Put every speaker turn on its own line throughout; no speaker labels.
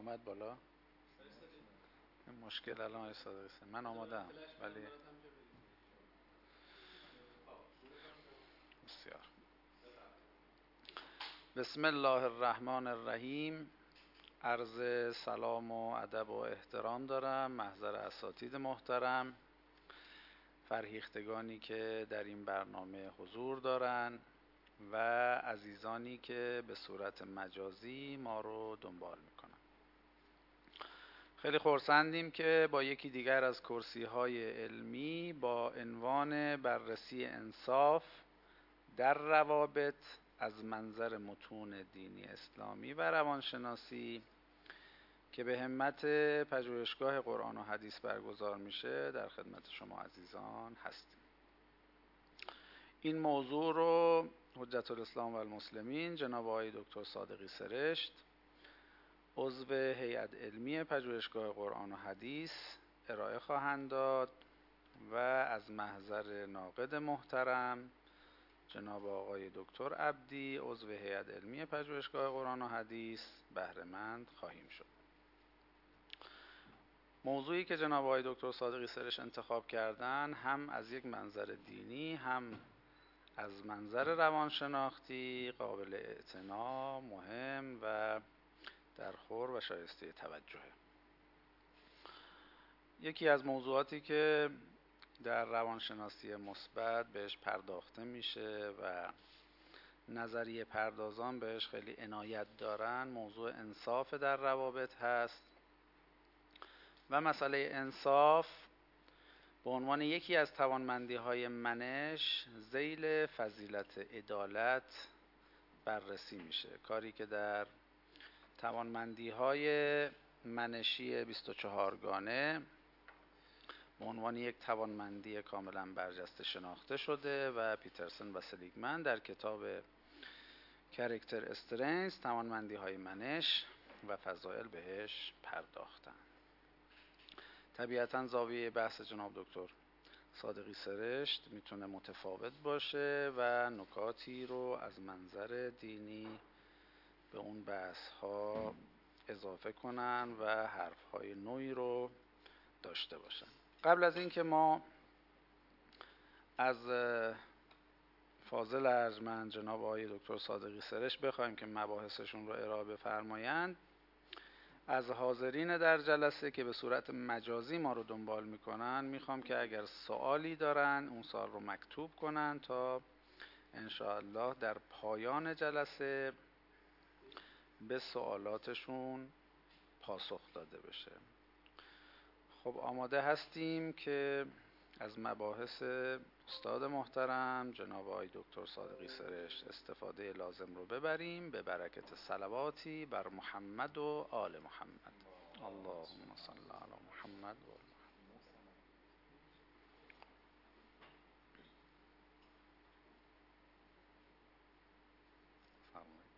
اومد بالا. این مشکل الان صادقی من آمادم ولی بسیار. بسم الله الرحمن الرحیم. عرض سلام و ادب و احترام دارم محضر اساتید محترم، فرهیختگانی که در این برنامه حضور دارن و عزیزانی که به صورت مجازی ما رو دنبال میکنن. خیلی خرسندیم که با یکی دیگر از کرسی‌های علمی با عنوان بررسی انصاف در روابط از منظر متون دینی اسلامی و روانشناسی که به همت پژوهشگاه قرآن و حدیث برگزار میشه در خدمت شما عزیزان هستیم. این موضوع رو حجت الاسلام و المسلمین جناب آقای دکتر صادقی سرشت، عضو هیئت علمی پژوهشگاه قرآن و حدیث ارائه خواهند داد و از محضر ناقد محترم جناب آقای دکتر عبدی، عضو هیئت علمی پژوهشگاه قرآن و حدیث بهره مند خواهیم شد. موضوعی که جناب آقای دکتر صادقی سرشت انتخاب کردن هم از یک منظر دینی هم از منظر روانشناختی قابل اعتنا، مهم و درخور و شایسته توجهه. یکی از موضوعاتی که در روانشناسی مثبت بهش پرداخته میشه و نظریه پردازان بهش خیلی عنایت دارن موضوع انصاف در روابط هست و مسئله انصاف به عنوان یکی از توانمندی‌های منش ذیل فضیلت عدالت بررسی میشه، کاری که در توانمندی‌های منشی 24 گانه به عنوان یک توانمندی کاملا برجسته شناخته شده و پیترسن و سلیگمن در کتاب کاراکتر استرنگث توانمندی‌های منش و فضائل بهش پرداختن. طبیعتاً زاویه بحث جناب دکتر صادقی سرشت میتونه متفاوت باشه و نکاتی رو از منظر دینی به اون بحث ها اضافه کنن و حرف های نوعی رو داشته باشن. قبل از اینکه ما از فاضل ارجمند جناب آقای دکتر صادقی سرشت بخوایم که مباحثشون رو ارائه بفرمایند، از حاضرین در جلسه که به صورت مجازی ما رو دنبال میکنن میخوام که اگر سوالی دارن اون سوال رو مکتوب کنن تا انشاءالله در پایان جلسه به سوالاتشون پاسخ داده بشه. خب آماده هستیم که از مباحث استاد محترم جناب آقای دکتر صادقی سرشت استفاده لازم رو ببریم به برکت صلواتی بر محمد و آل محمد. اللهم صل علی محمد و آل محمد.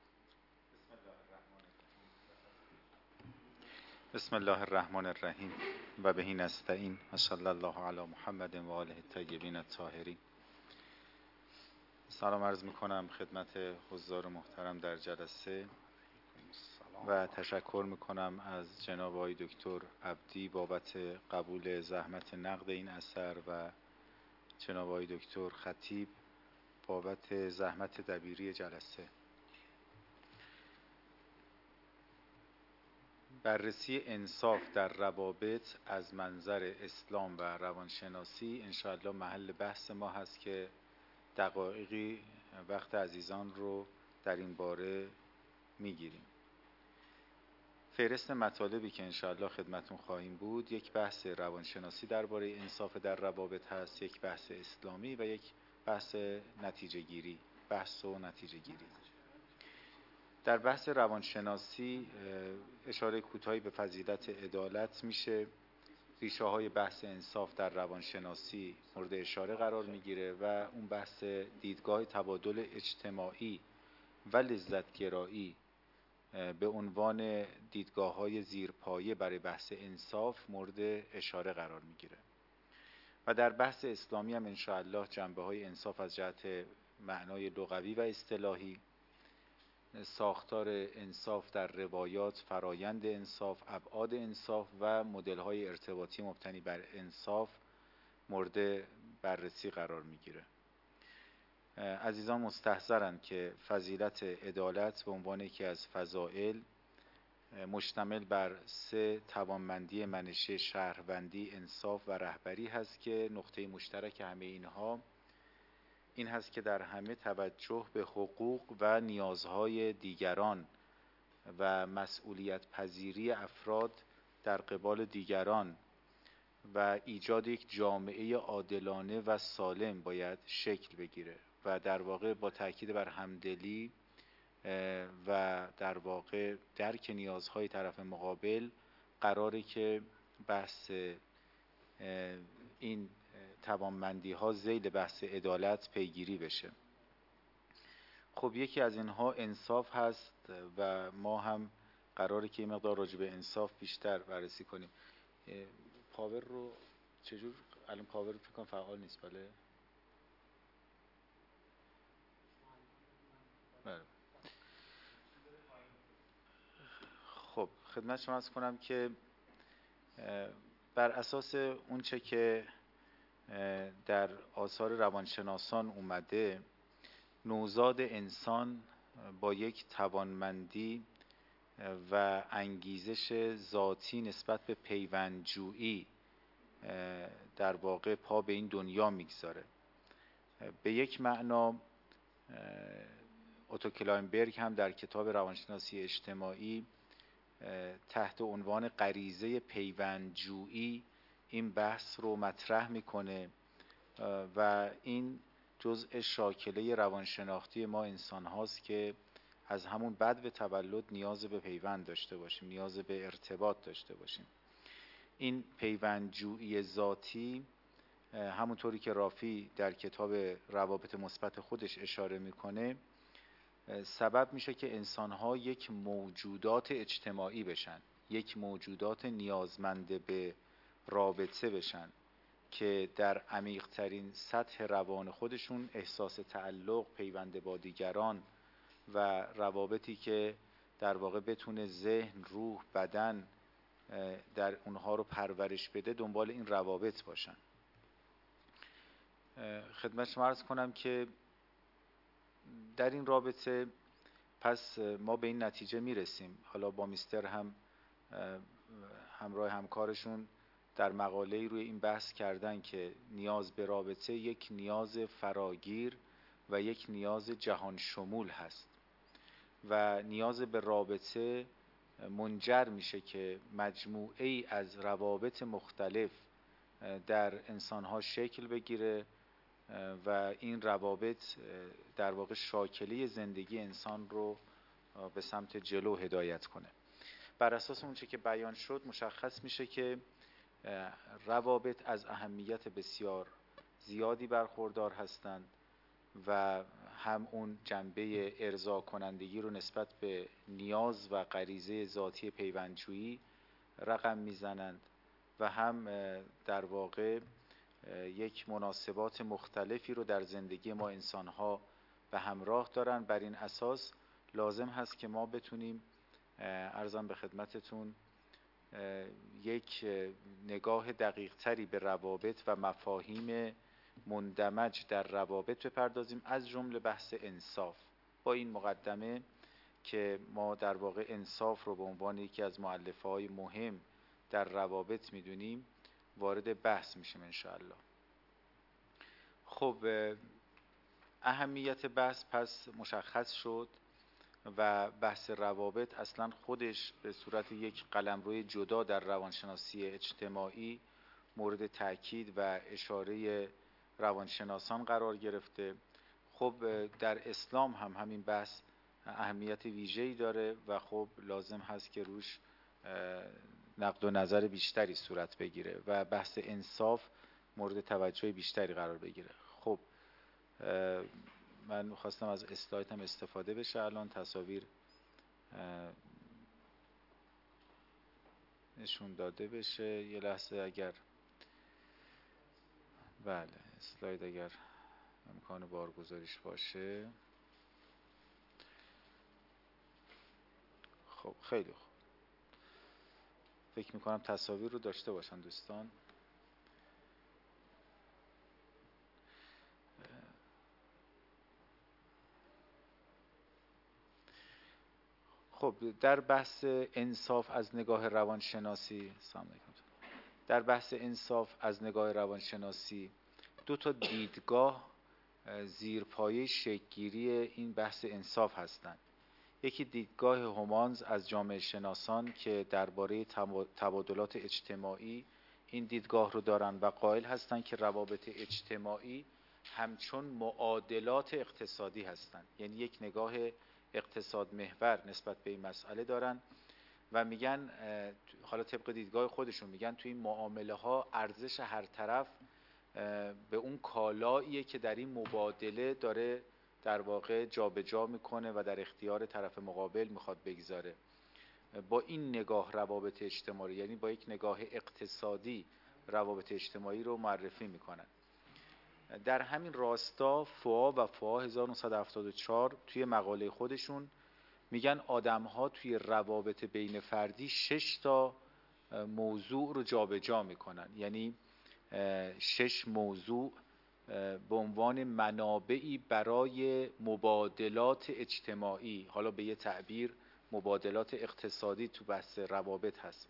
بسم الله الرحمن الرحیم و به نستعین و صلی الله علی محمد و آله الطیبین الطاهرین. سلام عرض میکنم خدمت حضار محترم در جلسه و تشکر میکنم از جناب آقای دکتر عبدی بابت قبول زحمت نقد این اثر و جناب آقای دکتر خطیب بابت زحمت دبیری جلسه. بررسی انصاف در روابط از منظر اسلام و روانشناسی انشاءالله محل بحث ما هست که دقایقی وقت عزیزان رو در این باره میگیریم. فهرست مطالبی که انشاءالله خدمتون خواهیم بود، یک بحث روانشناسی درباره انصاف در روابط هست، یک بحث اسلامی و یک بحث نتیجه گیری، بحث و نتیجه گیری. در بحث روانشناسی اشاره کوتاهی به فضیلت عدالت میشه. ریشه های بحث انصاف در روانشناسی مورد اشاره قرار میگیره و اون بحث دیدگاه تبادل اجتماعی و لذتگرایی به عنوان دیدگاه های زیرپایه برای بحث انصاف مورد اشاره قرار میگیره. و در بحث اسلامی هم انشاءالله جنبه های انصاف از جهت معنای لغوی و اصطلاحی ساختار انصاف در روایات، فرایند انصاف، ابعاد انصاف و مدل‌های ارتباطی مبتنی بر انصاف مورد بررسی قرار میگیره. عزیزان مستحضرند که فضیلت عدالت به عنوان یکی از فضائل مشتمل بر 3 توانمندی منشه شهروندی، انصاف و رهبری هست که نقطه مشترک همه اینها این هست که در همه توجه به حقوق و نیازهای دیگران و مسئولیت پذیری افراد در قبال دیگران و ایجاد یک جامعه عادلانه و سالم باید شکل بگیره و در واقع با تاکید بر همدلی و در واقع درک نیازهای طرف مقابل قراره که بحث این توانمندی ها ذیل بحث عدالت پیگیری بشه. خب یکی از اینها انصاف هست و ما هم قراره که این مقدار راجع به انصاف بیشتر بررسی کنیم. پاور رو چجور الان پاور رو فکر کنم فعال نیست؟ بله. خب خدمت شما عرض کنم که بر اساس اونچه که در آثار روانشناسان اومده، نوزاد انسان با یک توانمندی و انگیزش ذاتی نسبت به پیوندجویی در واقع پا به این دنیا میگذاره. به یک معنا اوتو کلاینبرگ هم در کتاب روانشناسی اجتماعی تحت عنوان غریزه پیوندجویی این بحث رو مطرح میکنه و این جزء شاکله روانشناختی ما انسان هاست که از همون بدو تولد نیاز به پیوند داشته باشیم، نیاز به ارتباط داشته باشیم. این پیوندجویی ذاتی همونطوری که رافی در کتاب روابط مثبت خودش اشاره میکنه سبب میشه که انسان‌ها یک موجودات اجتماعی بشن، یک موجودات نیازمند به رابطه بشن که در عمیق‌ترین سطح روان خودشون احساس تعلق، پیوند با دیگران و روابطی که در واقع بتونه ذهن، روح، بدن در اونها رو پرورش بده دنبال این روابط باشن. خدمت شما عرض کنم که در این رابطه پس ما به این نتیجه میرسیم، حالا با میستر هم همراه همکارشون در مقاله‌ای روی این بحث کردن که نیاز به رابطه یک نیاز فراگیر و یک نیاز جهان شمول هست و نیاز به رابطه منجر میشه که مجموعه ای از روابط مختلف در انسانها شکل بگیره و این روابط در واقع شاکله زندگی انسان رو به سمت جلو هدایت کنه. بر اساس اون چه که بیان شد مشخص میشه که روابط از اهمیت بسیار زیادی برخوردار هستند و هم اون جنبه ارضا کنندگی رو نسبت به نیاز و غریزه ذاتی پیوندجویی رقم میزنند و هم در واقع یک مناسبات مختلفی رو در زندگی ما انسان‌ها به همراه دارن. بر این اساس لازم هست که ما بتونیم عرضم به خدمتتون یک نگاه دقیق تری به روابط و مفاهیم مندمج در روابط بپردازیم، از جمله بحث انصاف. با این مقدمه که ما در واقع انصاف رو به عنوان یکی از مؤلفه‌های مهم در روابط میدونیم وارد بحث میشیم انشاءالله. خب اهمیت بحث پس مشخص شد و بحث روابط اصلا خودش به صورت یک قلمروی جدا در روانشناسی اجتماعی مورد تأکید و اشاره روانشناسان قرار گرفته. خب در اسلام هم همین بحث اهمیت ویژه‌ای داره و خب لازم هست که روش نقد و نظر بیشتری صورت بگیره و بحث انصاف مورد توجه بیشتری قرار بگیره. خب من خواستم از اسلاید هم استفاده بشه، الان تصاویر نشون داده بشه. یه لحظه اگر بله اسلاید اگر امکان بارگذاریش باشه. خب خیلی خوب. فکر میکنم تصاویر رو داشته باشن دوستان. خب در بحث انصاف از نگاه روانشناسی، در بحث انصاف از نگاه روانشناسی دو تا دیدگاه زیرپایه شکل‌گیری این بحث انصاف هستند. یکی دیدگاه هومانز از جامعه شناسان که درباره تبادلات اجتماعی این دیدگاه رو دارن و قائل هستند که روابط اجتماعی همچون معادلات اقتصادی هستند، یعنی یک نگاه اقتصاد محور نسبت به این مسئله دارن و میگن، حالا طبق دیدگاه خودشون میگن توی این معامله ها ارزش هر طرف به اون کالاییه که در این مبادله داره در واقع جابجا میکنه و در اختیار طرف مقابل میخواد بگذاره. با این نگاه روابط اجتماعی، یعنی با یک نگاه اقتصادی روابط اجتماعی رو معرفی میکنن. در همین راستا فوا و فوا 1974 توی مقاله خودشون میگن آدم‌ها توی روابط بین فردی 6 تا موضوع رو جابجا میکنن، یعنی 6 موضوع به عنوان منابعی برای مبادلات اجتماعی، حالا به یه تعبیر مبادلات اقتصادی تو بحث روابط هست.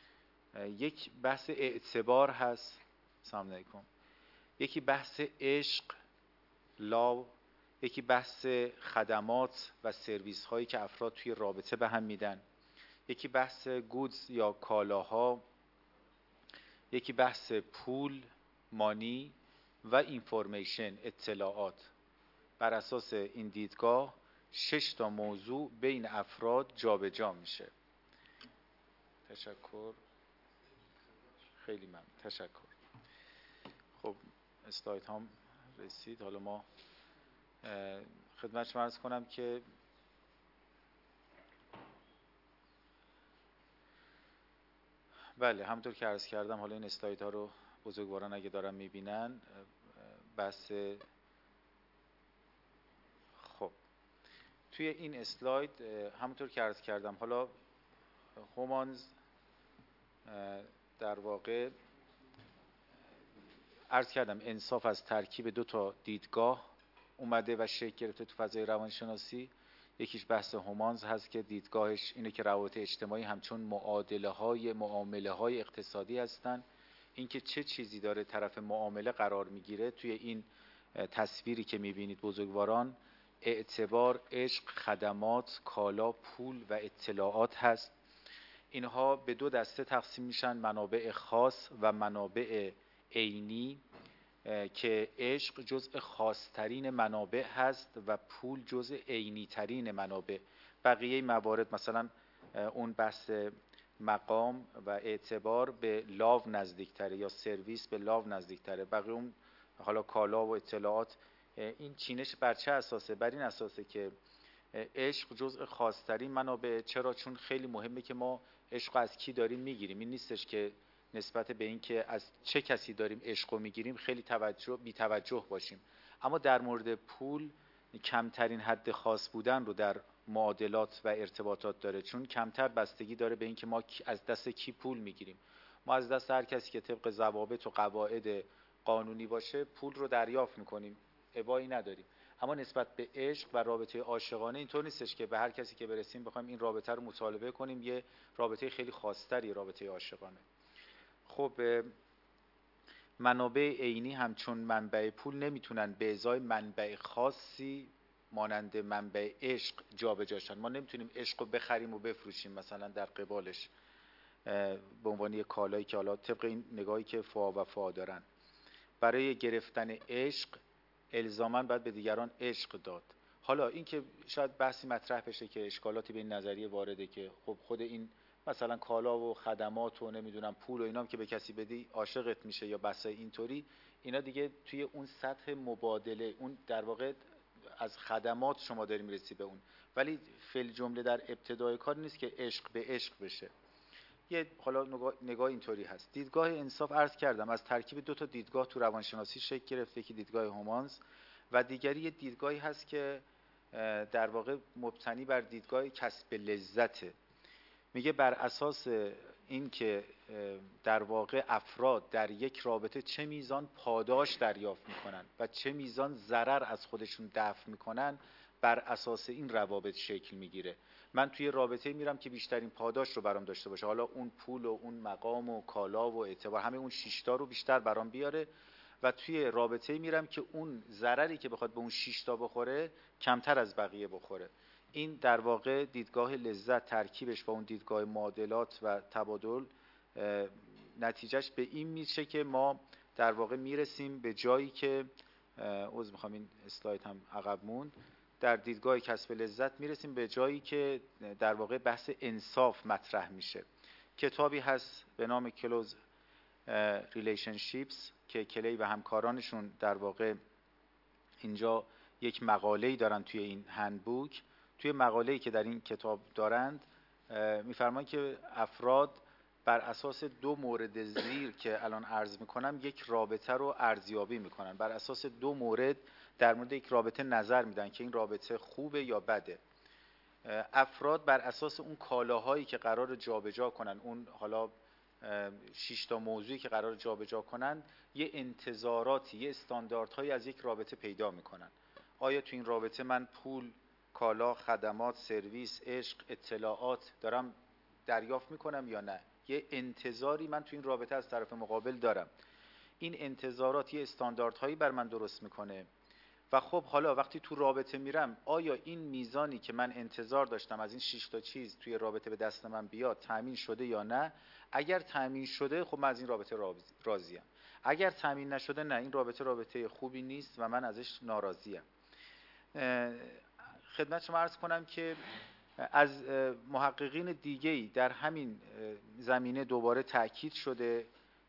یک بحث اعتبار هست، سلام علیکم، یکی بحث عشق، لاو، یکی بحث خدمات و سرویس هایی که افراد توی رابطه به هم میدن، یکی بحث گودز یا کالاها، یکی بحث پول، مانی و اینفورمیشن، اطلاعات. بر اساس این دیدگاه 6 تا موضوع بین افراد جابجا میشه. تشکر، خیلی ممنون، تشکر. خب اسلاید هم رسید. حالا ما خدمت شما عرض کنم که بله، همونطور که عرض کردم، حالا این اسلاید ها رو بزرگواران اگه دارن میبینن، بحث خب توی این اسلاید همونطور که عرض کردم، حالا هومانز در واقع عرض کردم انصاف از ترکیب 2 تا دیدگاه اومده و شکل گرفته تو فضای روانشناسی. یکیش بحث هومانز هست که دیدگاهش اینه که روابط اجتماعی همچون معامله های اقتصادی هستن. اینکه چه چیزی داره طرف معامله قرار میگیره توی این تصویری که میبینید بزرگواران، اعتبار، عشق، خدمات، کالا، پول و اطلاعات هست. اینها به 2 دسته تقسیم میشن، منابع خاص و منابع عینی، که عشق جزء خاصترین منابع هست و پول جزء عینی ترین منابع. بقیه موارد مثلا اون بحث مقام و اعتبار به لاو نزدیکتره یا سرویس به لاو نزدیکتره. بقیه اون حالا کالا و اطلاعات، این چینش بر چه اساسه؟ بر این اساسه که عشق جزء خاصترین منابع. چرا؟ چون خیلی مهمه که ما عشق از کی داریم میگیریم. این نیستش که نسبت به این که از چه کسی داریم عشق رو میگیریم خیلی بی توجه باشیم. اما در مورد پول کمترین حد خاص بودن رو در معادلات و ارتباطات داره، چون کمتر بستگی داره به این که ما از دست کی پول میگیریم. ما از دست هر کسی که طبق ضوابط و قواعد قانونی باشه پول رو دریافت میکنیم، ابایی نداریم. اما نسبت به عشق و رابطه عاشقانه اینطور نیستش که به هر کسی که برسیم بخوایم این رابطه رو مطالبه کنیم. یه رابطه خیلی خاص‌تری رابطه عاشقانه. خب منابع عینی همچون منبع پول نمیتونن به ازای منبع خاصی مانند منبع عشق جابجا شن. ما نمیتونیم عشق رو بخریم و بفروشیم مثلا در قبالش به عنوان یک کالایی که حالا طبق این نگاهی که فا و فا دارن. برای گرفتن عشق الزاماً باید به دیگران عشق داد. حالا این که شاید بحثی مطرح بشه که اشکالاتی به این نظریه وارده که خب خود این مثلا کالا و خدمات و نمیدونم پول و اینام که به کسی بدی عاشقت میشه یا بحثای اینطوری، اینا دیگه توی اون سطح مبادله، اون در واقع از خدمات شما داری میرسی به اون، ولی فعل جمله در ابتدای کار نیست که عشق به عشق بشه. یه حالا نگاه اینطوری هست. دیدگاه انصاف عرض کردم از ترکیب 2 تا دیدگاه تو روانشناسی شکل گرفته که دیدگاه هومانز و دیگری یه دیدگاهی هست که در واقع مبتنی بر دیدگاه کسب لذته. میگه بر اساس این که در واقع افراد در یک رابطه چه میزان پاداش دریافت میکنن و چه میزان ضرر از خودشون دفع میکنن، بر اساس این روابط شکل میگیره. من توی رابطه میرم که بیشترین پاداش رو برام داشته باشه، حالا اون پول و اون مقام و کالا و اعتبار، همه اون 6 تا رو بیشتر برام بیاره، و توی رابطه میرم که اون ضرری که بخواد به اون 6 تا بخوره کمتر از بقیه بخوره. این در واقع دیدگاه لذت ترکیبش با اون دیدگاه معادلات و تبادل، نتیجهش به این میشه که ما در واقع میرسیم به جایی که عذر میخوام این اسلاید هم عقب موند، در دیدگاه کسب لذت میرسیم به جایی که در واقع بحث انصاف مطرح میشه. کتابی هست به نام کلوز ریلیشنشیپس که کلی و همکارانشون در واقع اینجا یک مقاله‌ای دارن توی این هندبوک. توی مقاله‌ای که در این کتاب دارند میفرمایند که افراد بر اساس 2 مورد زیر که الان عرض میکنم یک رابطه رو ارزیابی میکنن. بر اساس 2 مورد در مورد یک رابطه نظر میدن که این رابطه خوبه یا بده. افراد بر اساس اون کالاهایی که قرار جابجا کنن، اون حالا 6 تا موضوعی که قرار جابجا کنن، یه انتظاراتی، یه استانداردهایی از یک رابطه پیدا میکنن. آیا تو این رابطه من پول، کالا، خدمات، سرویس، عشق، اطلاعات دارم دریافت میکنم یا نه؟ یه انتظاری من تو این رابطه از طرف مقابل دارم. این انتظارات یه استانداردهایی بر من درست میکنه و خب حالا وقتی تو رابطه میرم، آیا این میزانی که من انتظار داشتم از این 6 تا چیز توی رابطه به دست من بیاد تامین شده یا نه؟ اگر تامین شده خب من از این رابطه راضیم. اگر تامین نشده نه، این رابطه خوبی نیست و من ازش ناراضیم. خدمت شما عرض کنم که از محققین دیگه‌ای در همین زمینه دوباره تأکید شده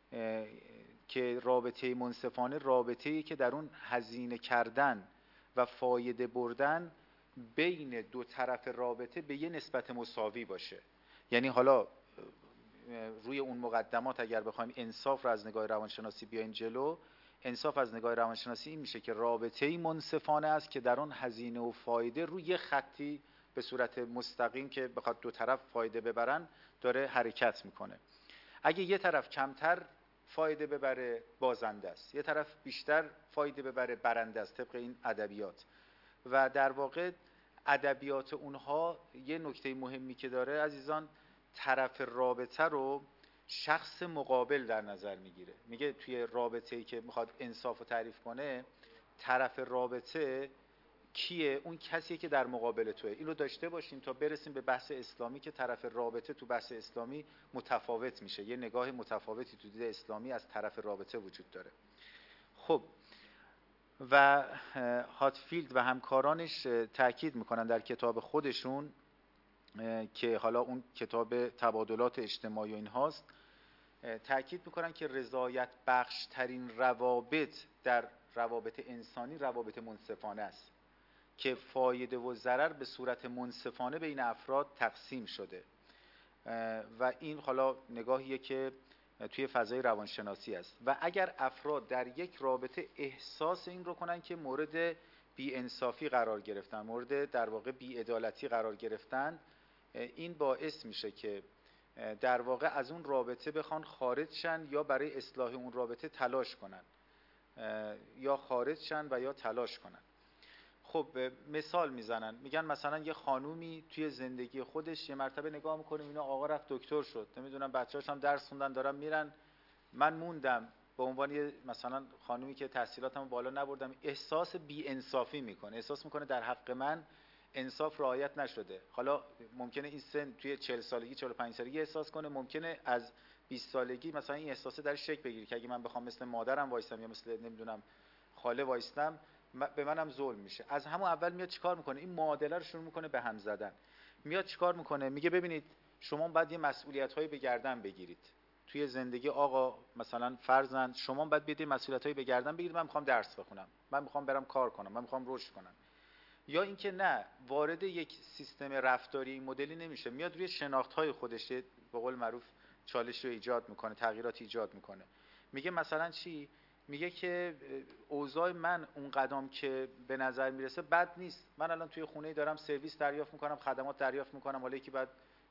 که رابطه منصفانه رابطه‌ای که در اون هزینه کردن و فایده بردن بین 2 طرف رابطه به یه نسبت مساوی باشه. یعنی حالا روی اون مقدمات اگر بخوایم انصاف رو از نگاه روانشناسی بیاین جلو، انصاف از نگاه روانشناسی این میشه که رابطه‌ای منصفانه است که در اون هزینه و فایده روی یه خطی به صورت مستقیم که بخواد 2 طرف فایده ببرن داره حرکت میکنه. اگه یه طرف کمتر فایده ببره بازنده است، یه طرف بیشتر فایده ببره برنده است، طبق این ادبیات. و در واقع ادبیات اونها یه نکته مهمی که داره عزیزان، طرف رابطه رو شخص مقابل در نظر میگیره. میگه توی رابطه‌ای که میخواد انصاف رو تعریف کنه، طرف رابطه کیه؟ اون کسیه که در مقابل توه. این رو داشته باشیم تا برسیم به بحث اسلامی که طرف رابطه تو بحث اسلامی متفاوت میشه. یه نگاه متفاوتی تو دید اسلامی از طرف رابطه وجود داره. خب و هاتفیلد و همکارانش تاکید میکنن در کتاب خودشون که حالا اون کتاب تبادلات اجتماعی و این هاست، تاکید میکنن که رضایت بخش ترین روابط در روابط انسانی روابط منصفانه است که فایده و ضرر به صورت منصفانه بین افراد تقسیم شده. و این حالا نگاهیه که توی فضای روانشناسی است. و اگر افراد در یک رابطه احساس این رو کنن که مورد بی‌انصافی قرار گرفتن، مورد در واقع بی‌عدالتی قرار گرفتن، این باعث میشه که در واقع از اون رابطه بخوان خارج شن یا برای اصلاح اون رابطه تلاش کنن، یا خارج شن و یا تلاش کنن. خب مثال میزنن، میگن مثلا یه خانومی توی زندگی خودش یه مرتبه نگاه میکنیم اینا آقا رفت دکتر شد، نمیدونم بچه‌هاش هم درس خوندن دارن میرن، من موندم به عنوان یه مثلا خانومی که تحصیلاتم بالا نبردم، احساس بی انصافی میکنه، احساس میکنه در حق من انصاف رعایت نشده. حالا ممکنه این سن توی 40 سالگی 45 سالگی احساس کنه، ممکنه از 20 سالگی مثلا این احساسه در شک بگیره که اگه من بخوام مثل مادرم وایستم یا مثل نمیدونم خاله وایستم به منم ظلم میشه. از همون اول میاد چیکار میکنه؟ این معادله رو شروع میکنه به هم زدن. میاد چیکار میکنه؟ میگه ببینید شما باید یه مسئولیت‌هایی به گردن بگیرید توی زندگی. آقا مثلا فرزند شما باید بیاید مسئولیت‌هایی به گردن بگیرید، من میخوام درس بخونم، من میخوام برم کار کنم، من میخوام رشد کنم. یا اینکه نه، وارد یک سیستم رفتاری این مدلی نمیشه، میاد روی شناخت‌های خودش به قول معروف چالش رو ایجاد میکنه، تغییرات ایجاد میکنه. میگه مثلا چی؟ میگه که اوضاع من اون قدم که به نظر میرسه بد نیست، من الان توی خونه‌ای دارم سرویس دریافت میکنم، خدمات دریافت میکنم، حالا یکی بعد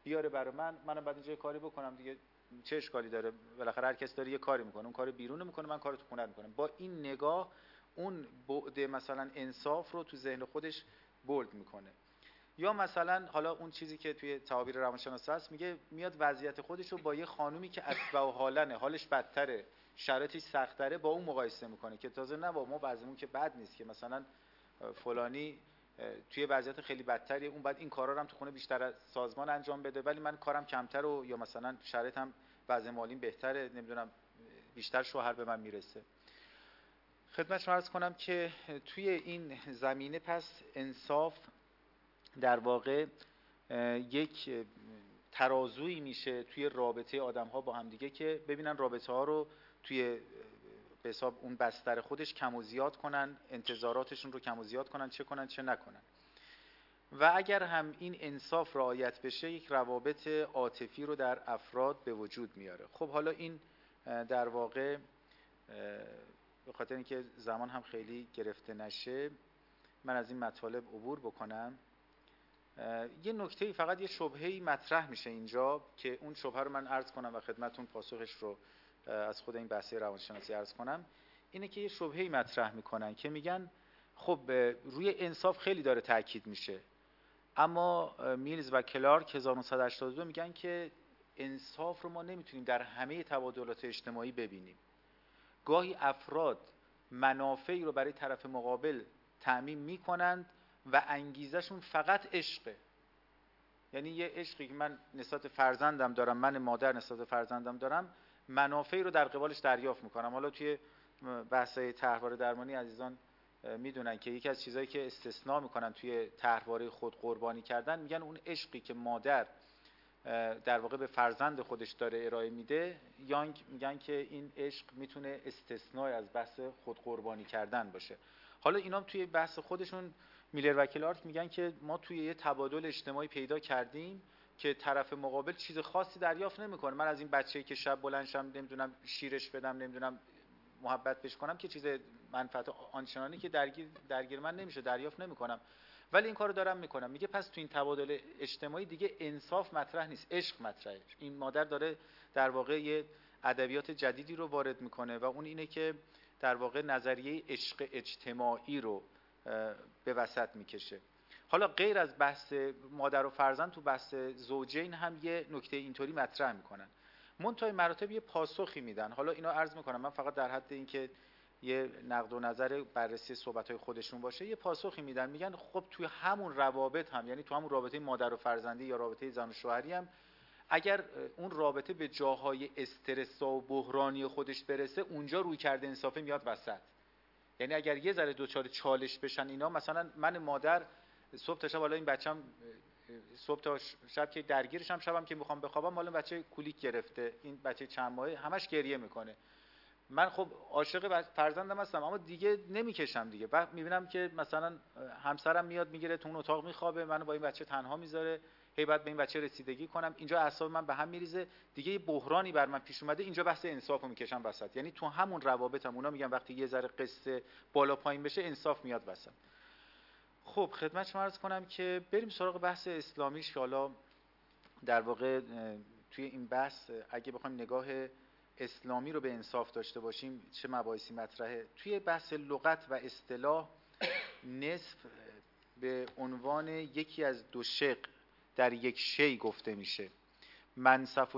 بیاره برای منم بعد اینجا یه کاری بکنم دیگه، چه اشکالی داره؟ بالاخره هر کس داره یه کاری میکنه، اون کار بیرون میکنه، من کار تو خونه میکنم. با این نگاه اون بعد مثلا انصاف رو تو ذهن خودش بولد میکنه. یا مثلا حالا اون چیزی که توی تعابیر روانشناسی هست، میگه میاد وضعیت خودش رو با یه خانومی که اتبع و حالنه، حالش بدتره، شرایطش سخت‌تره، با اون مقایسه میکنه که تازه نه با ما وضعمون که بد نیست، که مثلا فلانی توی وضعیت خیلی بدتری، اون بعد این کارا رو هم تو خونه بیشتر از سازمان انجام بده، ولی من کارم کمتر و یا مثلا شرایطم وضع مالیم بهتره، نمیدونم بیشتر شوهر به من میرسه. خدمتتون عرض کنم که توی این زمینه پس انصاف در واقع یک ترازویی میشه توی رابطه آدم‌ها با هم دیگه، که ببینن رابطه‌ها رو توی به حساب اون بستر خودش کم و زیاد کنن، انتظاراتشون رو کم و زیاد کنن، چه کنن چه نکنن. و اگر هم این انصاف رعایت بشه، یک روابط عاطفی رو در افراد به وجود میاره. خب حالا این در واقع به خاطر اینکه زمان هم خیلی گرفته نشه، من از این مطالب عبور بکنم. یه نکته فقط یه شبهه‌ای مطرح میشه اینجا که اون شبهه رو من عرض کنم و خدمتتون پاسخش رو از خود این بحث روانشناسی عرض کنم. اینه که یه شبهه‌ای مطرح میکنن که میگن خب روی انصاف خیلی داره تاکید میشه، اما میلز و کلارک 1982 میگن که انصاف رو ما نمیتونیم در همه تبادلات اجتماعی ببینیم. گاهی افراد منافعی رو برای طرف مقابل تأمین میکنند و انگیزشون فقط عشقه. یعنی یه عشقی که من نسبت فرزندم دارم، من مادر نسبت فرزندم دارم، منافعی رو در قبالش دریافت میکنم. حالا توی بحث‌های طرحواره درمانی عزیزان میدونن که یکی از چیزایی که استثناء میکنن توی طرحواره خود قربانی کردن، میگن اون عشقی که مادر در واقع به فرزند خودش داره ارائه میده، یانگ میگن که این عشق میتونه استثناء از بحث خود قربانی کردن باشه. حالا اینا توی بحث خودشون میلر و کلارک میگن که ما توی یه تبادل اجتماعی پیدا کردیم که طرف مقابل چیز خاصی دریافت نمیکنه. من از این بچه‌ای که شب بلند شم نمیدونم شیرش بدم، نمیدونم محبت بهش کنم، که چیز منفعت آنچنانی که درگیر من نمیشه، دریافت نمیکنم، ولی این کارو دارم میکنم. میگه پس تو این تبادل اجتماعی دیگه انصاف مطرح نیست، عشق مطرحه. این مادر داره در واقع یه ادبیات جدیدی رو وارد میکنه و اون اینه که در واقع نظریه عشق اجتماعی رو به وسط میکشه. حالا غیر از بحث مادر و فرزند، تو بحث زوجین هم یه نکته اینطوری مطرح میکنن، منتهای مراتب یه پاسخی میدن. حالا اینا عرض میکنم من فقط در حد اینکه یه نقد و نظر بررسی صحبت‌های خودشون باشه، یه پاسخی میدن. میگن خب توی همون روابط هم، یعنی تو همون رابطه مادر و فرزندی یا رابطه زن و شوهری هم، اگر اون رابطه به جاهای استرسا و بحرانی خودش برسه، اونجا روی کرده انصافی میاد وسط. یعنی اگر یه ذره دوچار چالش بشن اینا، مثلا من مادر صبح تا شب، حالا این بچه‌م صبح تا شب که درگیرشم، شبم که میخوام بخوابم، حالا بچه کولیک گرفته، این بچه چند ماهه همش گریه میکنه، من خب عاشق فرزندم هستم اما دیگه نمیکشم دیگه. بعد میبینم که مثلا همسرم میاد میگیره تو اون اتاق میخوابه، منو با این بچه تنها میذاره، هی بعد به این بچه رسیدگی کنم، اینجا اعصاب من به هم میریزه دیگه، یه بحرانی بر من پیش اومده، اینجا بحث انصافو میکشم وسط. یعنی تو همون روابطم اونا میگن وقتی یه ذره قصه بالا پایین بشه، انصاف میاد وسط. خب خدمت شما عرض کنم که بریم سراغ بحث اسلامیش، که حالا در واقع توی این بحث اگه بخوایم نگاه اسلامی رو به انصاف داشته باشیم چه مباحثی مطرحه. توی بحث لغت و اصطلاح، نصف به عنوان یکی از دو شق در یک شی گفته میشه. منصف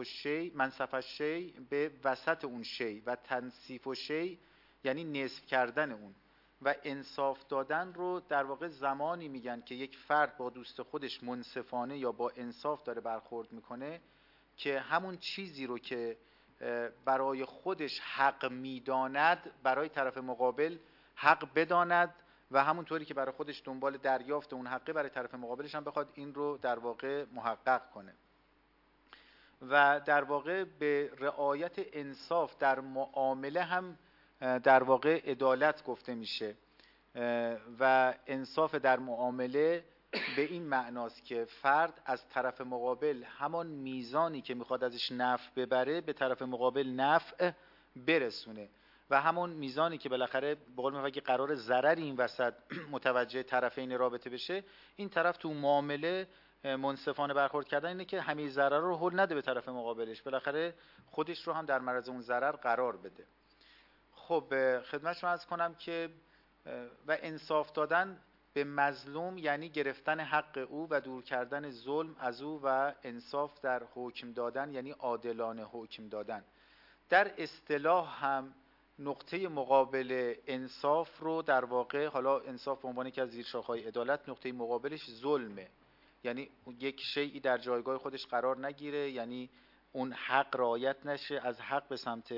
الشی به وسط اون شی و تنصیف الشی یعنی نصف کردن اون، و انصاف دادن رو در واقع زمانی میگن که یک فرد با دوست خودش منصفانه یا با انصاف داره برخورد میکنه که همون چیزی رو که برای خودش حق میداند برای طرف مقابل حق بداند، و همونطوری که برای خودش دنبال دریافت اون حقه، برای طرف مقابلش هم بخواد این رو در واقع محقق کنه. و در واقع به رعایت انصاف در معامله هم در واقع عدالت گفته میشه، و انصاف در معامله به این معناست که فرد از طرف مقابل همان میزانی که میخواد ازش نفع ببره به طرف مقابل نفع برسونه، و همون میزانی که بالاخره به قول معروف اگه قرار ضرری این وسط متوجه طرفین رابطه بشه، این طرف تو معامله منصفانه برخورد کردن اینه که همه ضرر رو هول نده به طرف مقابلش، بالاخره خودش رو هم در معرض اون ضرر قرار بده. خب خدمت شما عرض کنم که و انصاف دادن به مظلوم یعنی گرفتن حق او و دور کردن ظلم از او و انصاف در حکم دادن یعنی عادلانه حکم دادن. در اصطلاح هم نقطه مقابل انصاف رو در واقع، حالا انصاف به عنوان یکی از زیرشاخه‌های عدالت، نقطه مقابلش ظلمه، یعنی یک شیئی در جایگاه خودش قرار نگیره، یعنی اون حق رعایت نشه، از حق به سمت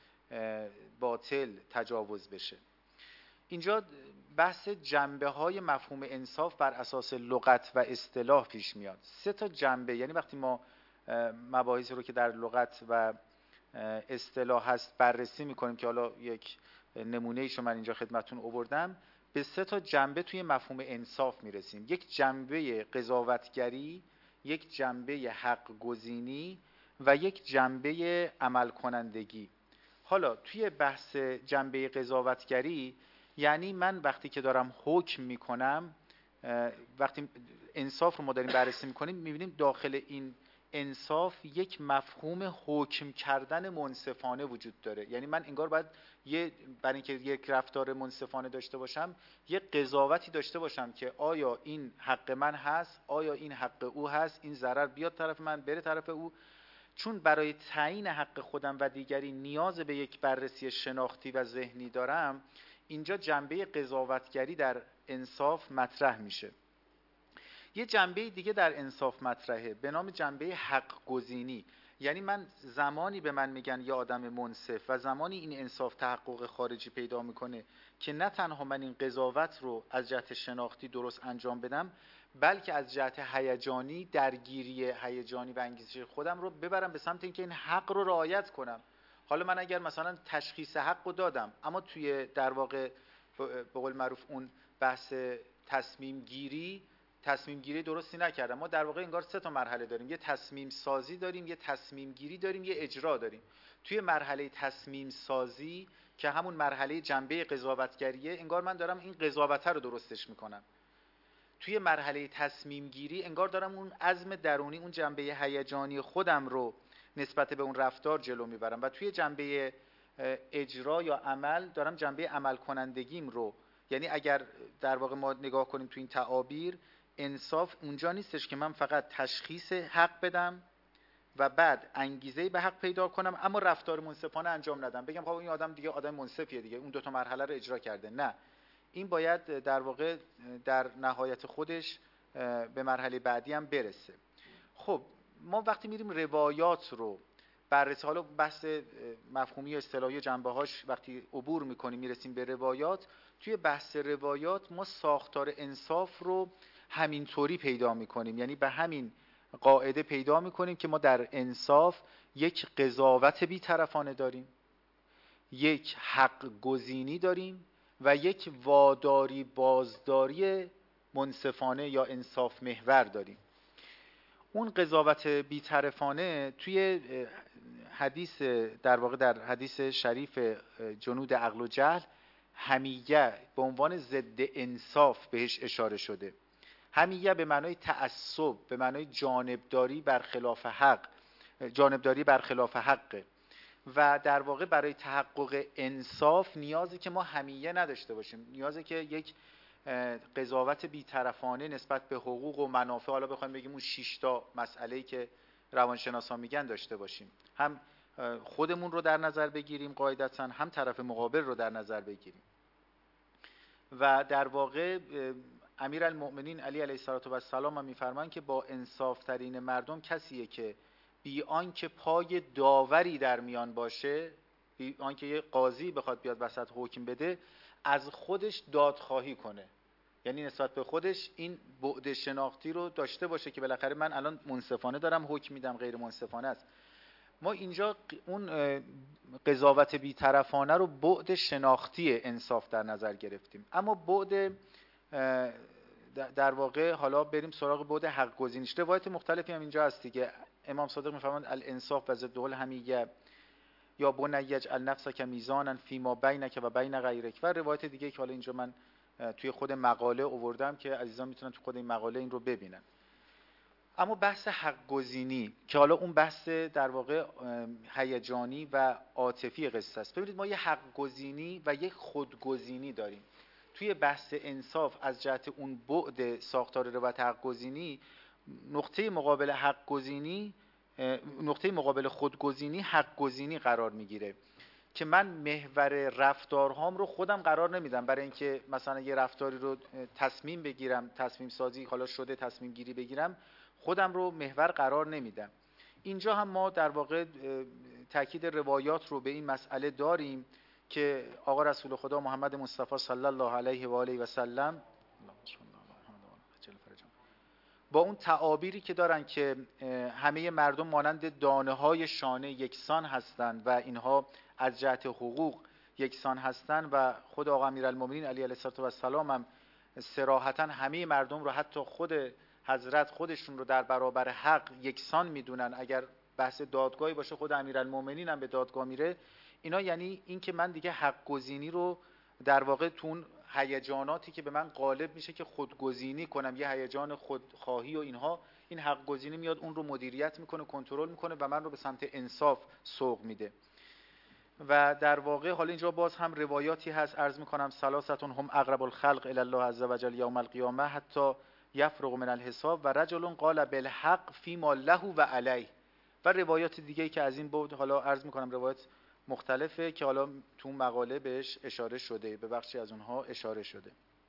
باطل تجاوز بشه. اینجا بحث جنبه‌های مفهوم انصاف بر اساس لغت و اصطلاح پیش میاد. 3 تا جنبه، یعنی وقتی ما مباحثی رو که در لغت و اصطلاح هست بررسی میکنیم که حالا یک نمونه ایشو من اینجا خدمتتون آوردم، به 3 تا جنبه توی مفهوم انصاف میرسیم. یک جنبه قضاوتگری، یک جنبه حق گزینی و یک جنبه عمل کنندگی. حالا توی بحث جنبه قضاوتگری یعنی من وقتی که دارم حکم میکنم، وقتی انصاف رو ما داریم بررسی میکنیم میبینیم داخل این انصاف یک مفهوم حکم کردن منصفانه وجود داره. یعنی من انگار باید برای اینکه یک رفتار منصفانه داشته باشم یک قضاوتی داشته باشم که آیا این حق من هست، آیا این حق او هست، این ضرر بیاد طرف من بره طرف او. چون برای تعیین حق خودم و دیگری نیاز به یک بررسی شناختی و ذهنی دارم، اینجا جنبه قضاوتگری در انصاف مطرح میشه. یه جنبه دیگه در انصاف مطرحه به نام جنبه حق گزینی. یعنی من زمانی به من میگن یه آدم منصف و زمانی این انصاف تحقق خارجی پیدا میکنه که نه تنها من این قضاوت رو از جهت شناختی درست انجام بدم، بلکه از جهت هیجانی درگیری هیجانی و انگیزش خودم رو ببرم به سمت اینکه این حق رو رعایت کنم. حالا من اگر مثلا تشخیص حق رو دادم اما توی در واقع به قول معروف اون بحث تصمیم گیری درستی نکردم، ما در واقع انگار 3 تا مرحله داریم، یه تصمیم سازی داریم، یه تصمیم گیری داریم، یه اجرا داریم. توی مرحله تصمیم سازی که همون مرحله جنبه قضاوتگریه، انگار من دارم این قضاوت رو درستش میکنم. توی مرحله تصمیم گیری انگار دارم اون عزم درونی، اون جنبه هیجانی خودم رو نسبت به اون رفتار جلو میبرم و توی جنبه اجرا یا عمل دارم جنبه عمل کنندگیم رو، یعنی اگر در واقع ما نگاه کنیم توی این تعابیر، انصاف اونجا نیستش که من فقط تشخیص حق بدم و بعد انگیزه به حق پیدا کنم اما رفتار منصفانه انجام ندم، بگم خب این آدم دیگه آدم منصفیه دیگه، اون 2 تا مرحله رو اجرا کرده. نه، این باید در واقع در نهایت خودش به مرحله بعدی هم برسه. خب ما وقتی میریم روایات رو بررسی، حالا بحث مفهومی و اصطلاحی جنبه‌هاش وقتی عبور میکنیم میرسیم به روایات، توی بحث روایات ما ساختار انصاف رو همینطوری پیدا میکنیم، یعنی به همین قاعده پیدا میکنیم که ما در انصاف یک قضاوت بی‌طرفانه داریم، یک حق گزینی داریم و یک واداری بازداری منصفانه یا انصاف محور داریم. اون قضاوت بی‌طرفانه توی حدیث در واقع در حدیث شریف جنود عقل و جهل حمیه به عنوان ضد انصاف بهش اشاره شده. حمیه به معنای تعصب، به معنای جانبداری برخلاف حق، جانبداری برخلاف حقه و در واقع برای تحقق انصاف نیازی که ما حمیه نداشته باشیم، نیازی که یک قضاوت بی‌طرفانه نسبت به حقوق و منافع، حالا بخوایم بگیم اون 6 تا مسئله‌ای که روانشناسا میگن داشته باشیم، هم خودمون رو در نظر بگیریم قاعدتاً، هم طرف مقابل رو در نظر بگیریم. و در واقع امیرالمؤمنین علی علیه السلام هم میفرمان که با انصاف ترین مردم کسیه که بی آنکه پای داوری در میان باشه، بی آنکه یه قاضی بخواد بیاد وسط حکم بده، از خودش دادخواهی کنه، یعنی نسبت به خودش این بعد شناختی رو داشته باشه که بالاخره من الان منصفانه دارم حکم میدم، غیر منصفانه است. ما اینجا اون قضاوت بی‌طرفانه رو بعد شناختی انصاف در نظر گرفتیم، اما بعد در واقع حالا بریم سراغ بعد حق گزینش. روایت مختلفی هم اینجا هست دیگه. امام صادق میفرماند الانصاف و ضده الحمیه یا بنی اجعل نفسک میزانا فیما بینک و بین غیرک و روایت دیگه که حالا اینجا من توی خود مقاله آوردم که عزیزان میتونن تو خود این مقاله این رو ببینن. اما بحث حق گزینی که حالا اون بحث در واقع هیجانی و عاطفی قصه است. ببینید ما یه حق گزینی و یک خودگزینی داریم. توی بحث انصاف از جهت اون بعد ساختار روایت حق گزینی، نقطه مقابل حق گزینی، نقطه مقابل خودگزینی حق گزینی قرار میگیره که من محور رفتارهام رو خودم قرار نمیدم. برای اینکه مثلا یه رفتاری رو تصمیم بگیرم، تصمیم سازی حالا شده تصمیم گیری بگیرم، خودم رو محور قرار نمیدم. اینجا هم ما در واقع تاکید روایات رو به این مسئله داریم که آقا رسول خدا محمد مصطفی صلی الله علیه و آله و سلم با اون تعابیری که دارن که همه مردم مانند دانه های شانه یکسان هستند و اینها از جهت حقوق یکسان هستند و خود آقا امیرالمومنین علیه السلام هم صراحتاً همه مردم رو، حتی خود حضرت خودشون رو در برابر حق یکسان میدونن. اگر بحث دادگاهی باشه خود امیرالمومنین هم به دادگاه میره. اینا یعنی این که من دیگه حق گزینی رو در واقع تون هیجاناتی که به من غالب میشه که خودگزینی کنم، یه هیجان خودخواهی و اینها، این حق گزینی میاد اون رو مدیریت میکنه، کنترل میکنه و من رو به سمت انصاف سوق میده. و در واقع حالا اینجا باز هم روایاتی هست، عرض میکنم ثلاثه هم اقرب الخلق الی الله عز وجل یوم القیامه حتی یفرغ من الحساب و رجل قال بالحق فیما له و علیه. و روایات دیگه‌ای که از این بود حالا عرض میکنم روایات مختلفه که حالا تو مقاله بهش اشاره شده، به بخشی از اونها اشاره شده.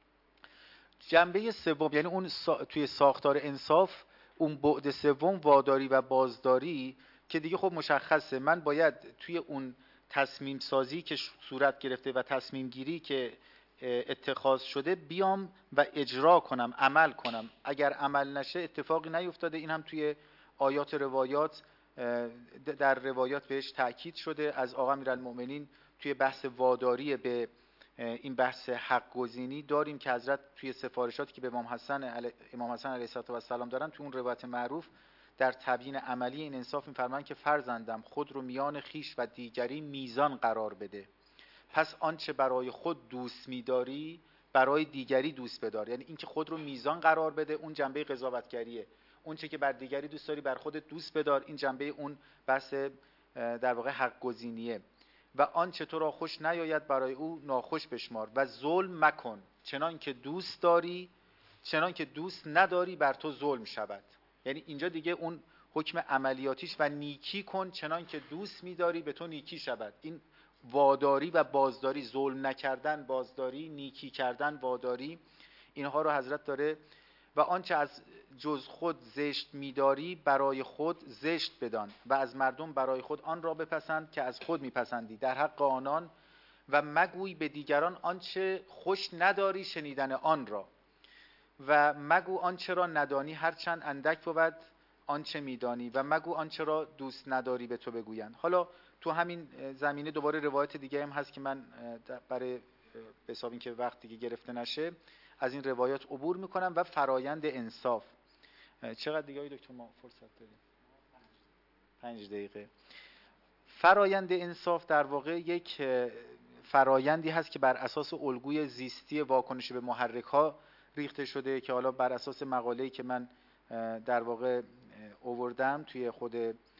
جنبه سوم یعنی اون توی ساختار انصاف اون بعد سوم واداری و بازداری که دیگه خب مشخصه من باید توی اون تصمیم سازی که صورت گرفته و تصمیم گیری که اتخاذ شده بیام و اجرا کنم، عمل کنم. اگر عمل نشه اتفاقی نیفتاده. این هم توی آیات روایات در روایات بهش تأکید شده از آقا امیرالمومنین. توی بحث واداری به این بحث حق گزینی داریم که حضرت توی سفارشاتی که به امام حسن علیه السلام دارن، توی اون روایت معروف در تبیین عملی این انصاف می‌فرمایند که فرزندم خود رو میان خیش و دیگری میزان قرار بده، پس آنچه برای خود دوست می‌داری برای دیگری دوست بدار. یعنی اینکه خود رو میزان قرار بده، اون جنبه قضاوتگریه. اون چه که بر دیگری دوست داری بر خودت دوست بدار، این جنبه اون بحث در واقع حق گزینیه. و آنچه تو را خوش نیاید برای او ناخوش بشمار و ظلم مکن، چنان که دوست داری چنان که دوست نداری بر تو ظلم شود. یعنی اینجا دیگه اون حکم عملیاتیش و نیکی کن چنان که دوست می‌داری به تو نیکی شود. این واداری و بازداری، ظلم نکردن بازداری، نیکی کردن واداری، اینها رو حضرت داره. و آنچه از جز خود زشت می‌داری برای خود زشت بدان و از مردم برای خود آن را بپسند که از خود می‌پسندی در حق آنان، و مگوی به دیگران آنچه خوش نداری شنیدن آن را، و مگو آنچه را ندانی هرچند اندک بود آنچه میدانی، و مگو آنچه را دوست نداری به تو بگویند. حالا تو همین زمینه دوباره روایت دیگه هم هست که من برای حساب این که وقت دیگه گرفته نشه از این روایات عبور میکنم. و فرایند انصاف. چقدر دیگه دکتر ما فرصت داریم؟ 5 دقیقه. فرایند انصاف در واقع یک فرایندی هست که بر اساس الگوی زیستی واکنش به محرک ها ریخته شده که حالا بر اساس مقاله‌ای که من در واقع آوردم توی خود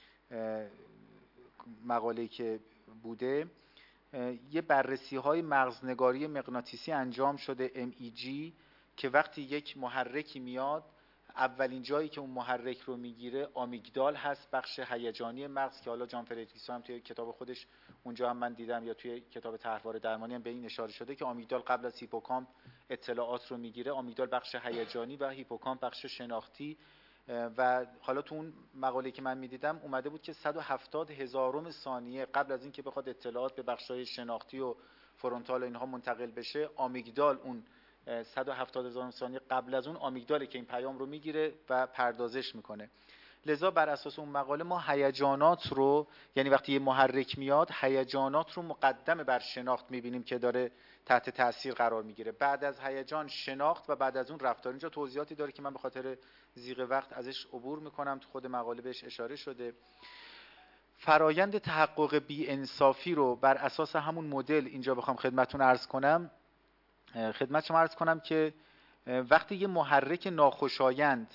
مقاله‌ای که بوده، یه بررسی‌های مغزنگاری مغناطیسی انجام شده MEG که وقتی یک محرکی میاد اولین جایی که اون محرک رو میگیره آمیگدال هست، بخش هیجانی مغز که حالا جان فردریکسون هم توی کتاب خودش اونجا هم من دیدم یا توی کتاب طرحواره درمانی هم به این اشاره شده که آمیگدال قبل از هیپوکامپ اطلاعات رو میگیره. آمیگدال بخش هیجانی و هیپوکامپ بخش شناختی. و حالا تو اون مقاله که من میدیدم اومده بود که 170,000 ثانیه قبل از اینکه بخواد اطلاعات به بخش‌های شناختی و فرونتال و اینها منتقل بشه، آمیگدال اون 170,000 ثانیه قبل از اون آمیگداله که این پیام رو میگیره و پردازش میکنه. لذا بر اساس اون مقاله ما هیجانات رو، یعنی وقتی یه محرک میاد هیجانات رو مقدم بر شناخت میبینیم که داره تحت تاثیر قرار میگیره. بعد از هیجان شناخت و بعد از اون رفتار. اینجا توضیحاتی داره که من به خاطر ضیق وقت ازش عبور میکنم، تو خود مقاله بهش اشاره شده. فرایند تحقق بی انصافی رو بر اساس همون مدل اینجا بخوام خدمتتون عرض کنم، خدمت شما عرض کنم که وقتی یه محرک ناخوشایند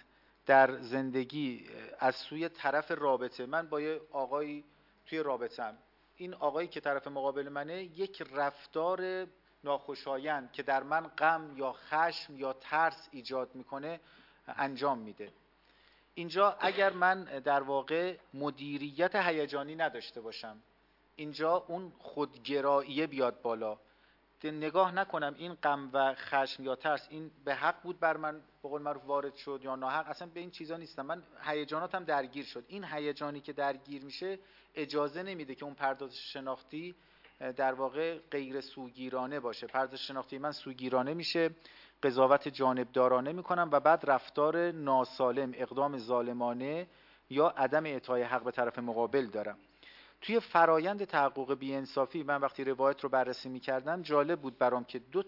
در زندگی از سوی طرف رابطه، من با یه آقایی توی رابطه‌ام، این آقایی که طرف مقابل منه یک رفتار ناخوشایند که در من غم یا خشم یا ترس ایجاد میکنه انجام میده. اینجا اگر من در واقع مدیریت هیجانی نداشته باشم، اینجا اون خودگراییه بیاد بالا، نگاه نکنم این غم و خشم یا ترس این به حق بود بر من به قول معروف وارد شد یا ناحق، اصلا به این چیزا نیستم، من هیجاناتم درگیر شد. این هیجانی که درگیر میشه اجازه نمیده که اون پردازش شناختی در واقع غیر سوگیرانه باشه. پردازش شناختی من سوگیرانه میشه، قضاوت جانبدارانه میکنم و بعد رفتار ناسالم، اقدام ظالمانه یا عدم اعطای حق به طرف مقابل دارم. توی فرایند تحقق بی‌انصافی من وقتی روایت رو بررسی می‌کردم جالب بود برام که دو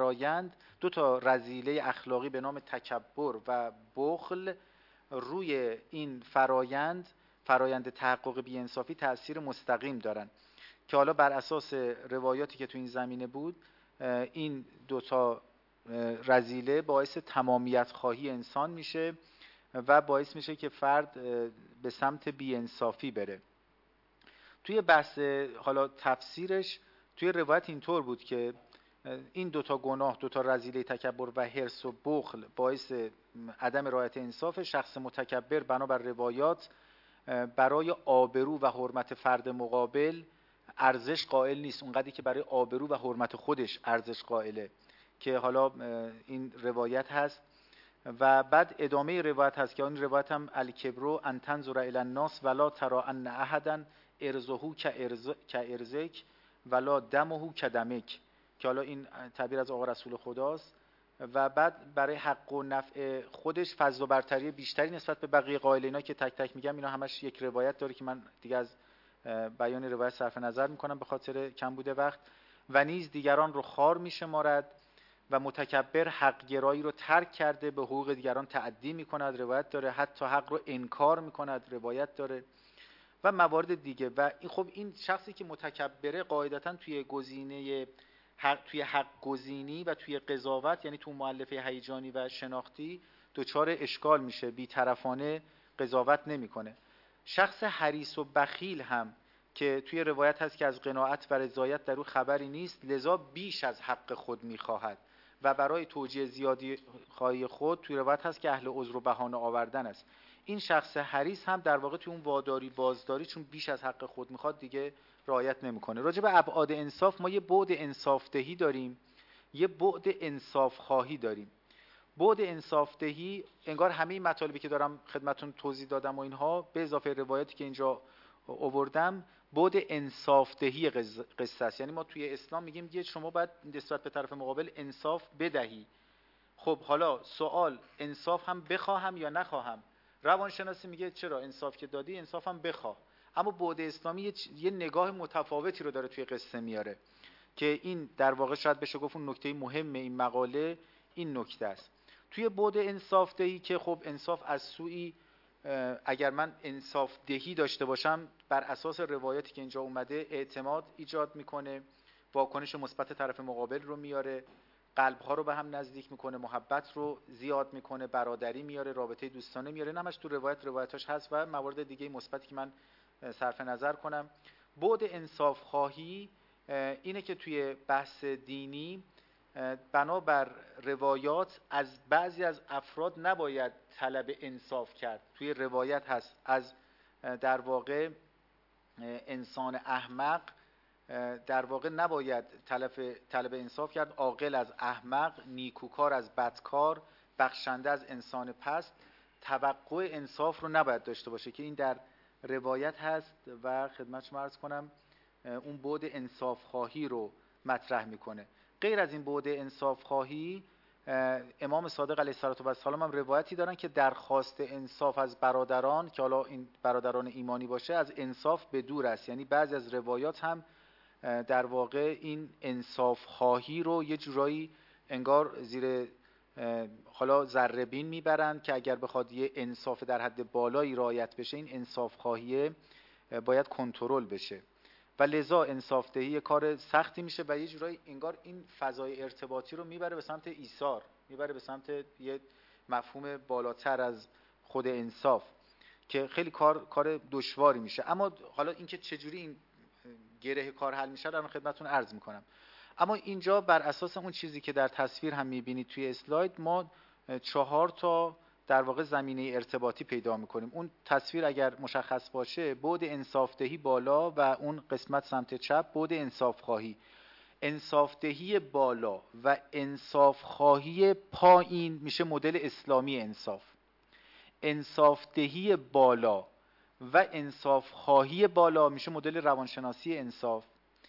تا رذیله اخلاقی به نام تکبر و بخل روی این فرایند تحقق بی‌انصافی تأثیر مستقیم دارن که حالا بر اساس روایاتی که تو این زمینه بود این دو تا رذیله باعث تمامیت خواهی انسان میشه و باعث میشه که فرد به سمت بی‌انصافی بره. توی بحث حالا تفسیرش توی روایت اینطور بود که این دوتا گناه، دوتا رذیله تکبر و حرص و بخل باعث عدم رعایت انصاف. شخص متکبر بنابر روایات برای آبرو و حرمت فرد مقابل ارزش قائل نیست اونقدری که برای آبرو و حرمت خودش ارزش قائله، که حالا این روایت هست. و بعد ادامه روایت هست که اون روایت هم الکبرو ان تنظر الی الناس ولا ترى ان احدا ارزه کارزک ولا دمه کدمک، که حالا این تعبیر از آقا رسول خداست. و بعد برای حق و نفع خودش فضل و برتری بیشتری نسبت به بقیه قائل. اینا که تک تک میگم اینا همش یک روایت داره که من دیگه از بیان روایت صرف نظر میکنم به خاطر کم بوده وقت. و نیز دیگران رو خوار میشمارد و متکبر حق گرایی رو ترک کرده به حقوق دیگران تعدی میکند، روایت داره. حتی حق رو انکار میکند، روایت داره. و موارد دیگه. و خب این شخصی که متکبره قاعدتاً توی گزینه توی حق گزینی و توی قضاوت، یعنی تو مؤلفه هیجانی و شناختی دچار اشکال میشه، بی‌طرفانه قضاوت نمیکنه. شخص حریص و بخیل هم که توی روایت هست که از قناعت و رضایت در او خبری نیست، لذا بیش از حق خود میخواهد و برای توجیه زیادی خواهی خود توی روایت هست که اهل عذر و بهانه آوردن است. این شخص حریص هم در واقع توی اون واداری بازداری چون بیش از حق خود میخواد دیگه رعایت نمیکنه. راجع به ابعاد انصاف ما یه بعد انصاف دهی داریم، یه بعد انصاف خواهی داریم. بعد انصاف دهی انگار همه این مطالبی که دارم خدمتتون توضیح دادم و اینها به اضافه روایتی که اینجا آوردم بعد انصاف دهی قصه است. یعنی ما توی اسلام میگیم که شما باید نسبت به طرف مقابل انصاف بدهی. خب حالا سوال انصاف هم بخواهم یا نخواهم؟ روانشناسی میگه چرا انصاف که دادی انصاف هم بخواه. اما بعد اسلامی یه نگاه متفاوتی رو داره توی قصه میاره که این در واقع شاید بشه گفت اون نکته مهم این مقاله این نکته است. توی بعد انصاف دهی که خب انصاف از سوی اگر من انصاف دهی داشته باشم بر اساس روایتی که اینجا اومده اعتماد ایجاد میکنه، واکنش مثبت طرف مقابل رو میاره، قلب‌ها رو به هم نزدیک میکنه، محبت رو زیاد میکنه، برادری میاره، رابطه دوستانه میاره. نه همش تو روایتاش هست و موارد دیگه مثبتی که من صرف نظر کنم. بعد انصاف خواهی اینه که توی بحث دینی بنابر روایات از بعضی از افراد نباید طلب انصاف کرد. توی روایت هست از در واقع انسان احمق در واقع نباید طلب انصاف کرد، عاقل از احمق، نیکوکار از بدکار، بخشنده از انسان پست توقع انصاف رو نباید داشته باشه، که این در روایت هست و خدمت شما عرض کنم اون بعد انصاف خواهی رو مطرح میکنه. غیر از این بعد انصاف خواهی امام صادق علیه السلام هم روایتی دارن که درخواست انصاف از برادران که حالا این برادران ایمانی باشه از انصاف به دور است. یعنی بعضی از روایات هم در واقع این انصاف خواهی رو یه جورایی انگار زیر حالا ذره بین میبرند که اگر بخواد یه انصاف در حد بالایی رعایت بشه این انصاف خواهی باید کنترل بشه و لذا انصاف دهی کار سختی میشه و یه جورایی انگار این فضای ارتباطی رو میبره به سمت ایثار، میبره به سمت یه مفهوم بالاتر از خود انصاف که خیلی کار دشواری میشه. اما حالا اینکه چجوری این گره کار حل میشه رو خدمتتون عرض میکنم. اما اینجا بر اساس اون چیزی که در تصویر هم میبینید توی اسلاید، ما 4 تا در واقع زمینه ارتباطی پیدا میکنیم. اون تصویر اگر مشخص باشه، بعد انصافدهی بالا و اون قسمت سمت چپ بعد انصاف خواهی. انصافدهی بالا و انصاف خواهی پایین میشه مدل اسلامی انصاف. انصافدهی بالا و انصاف خواهی بالا میشه مدل روانشناسی انصاف.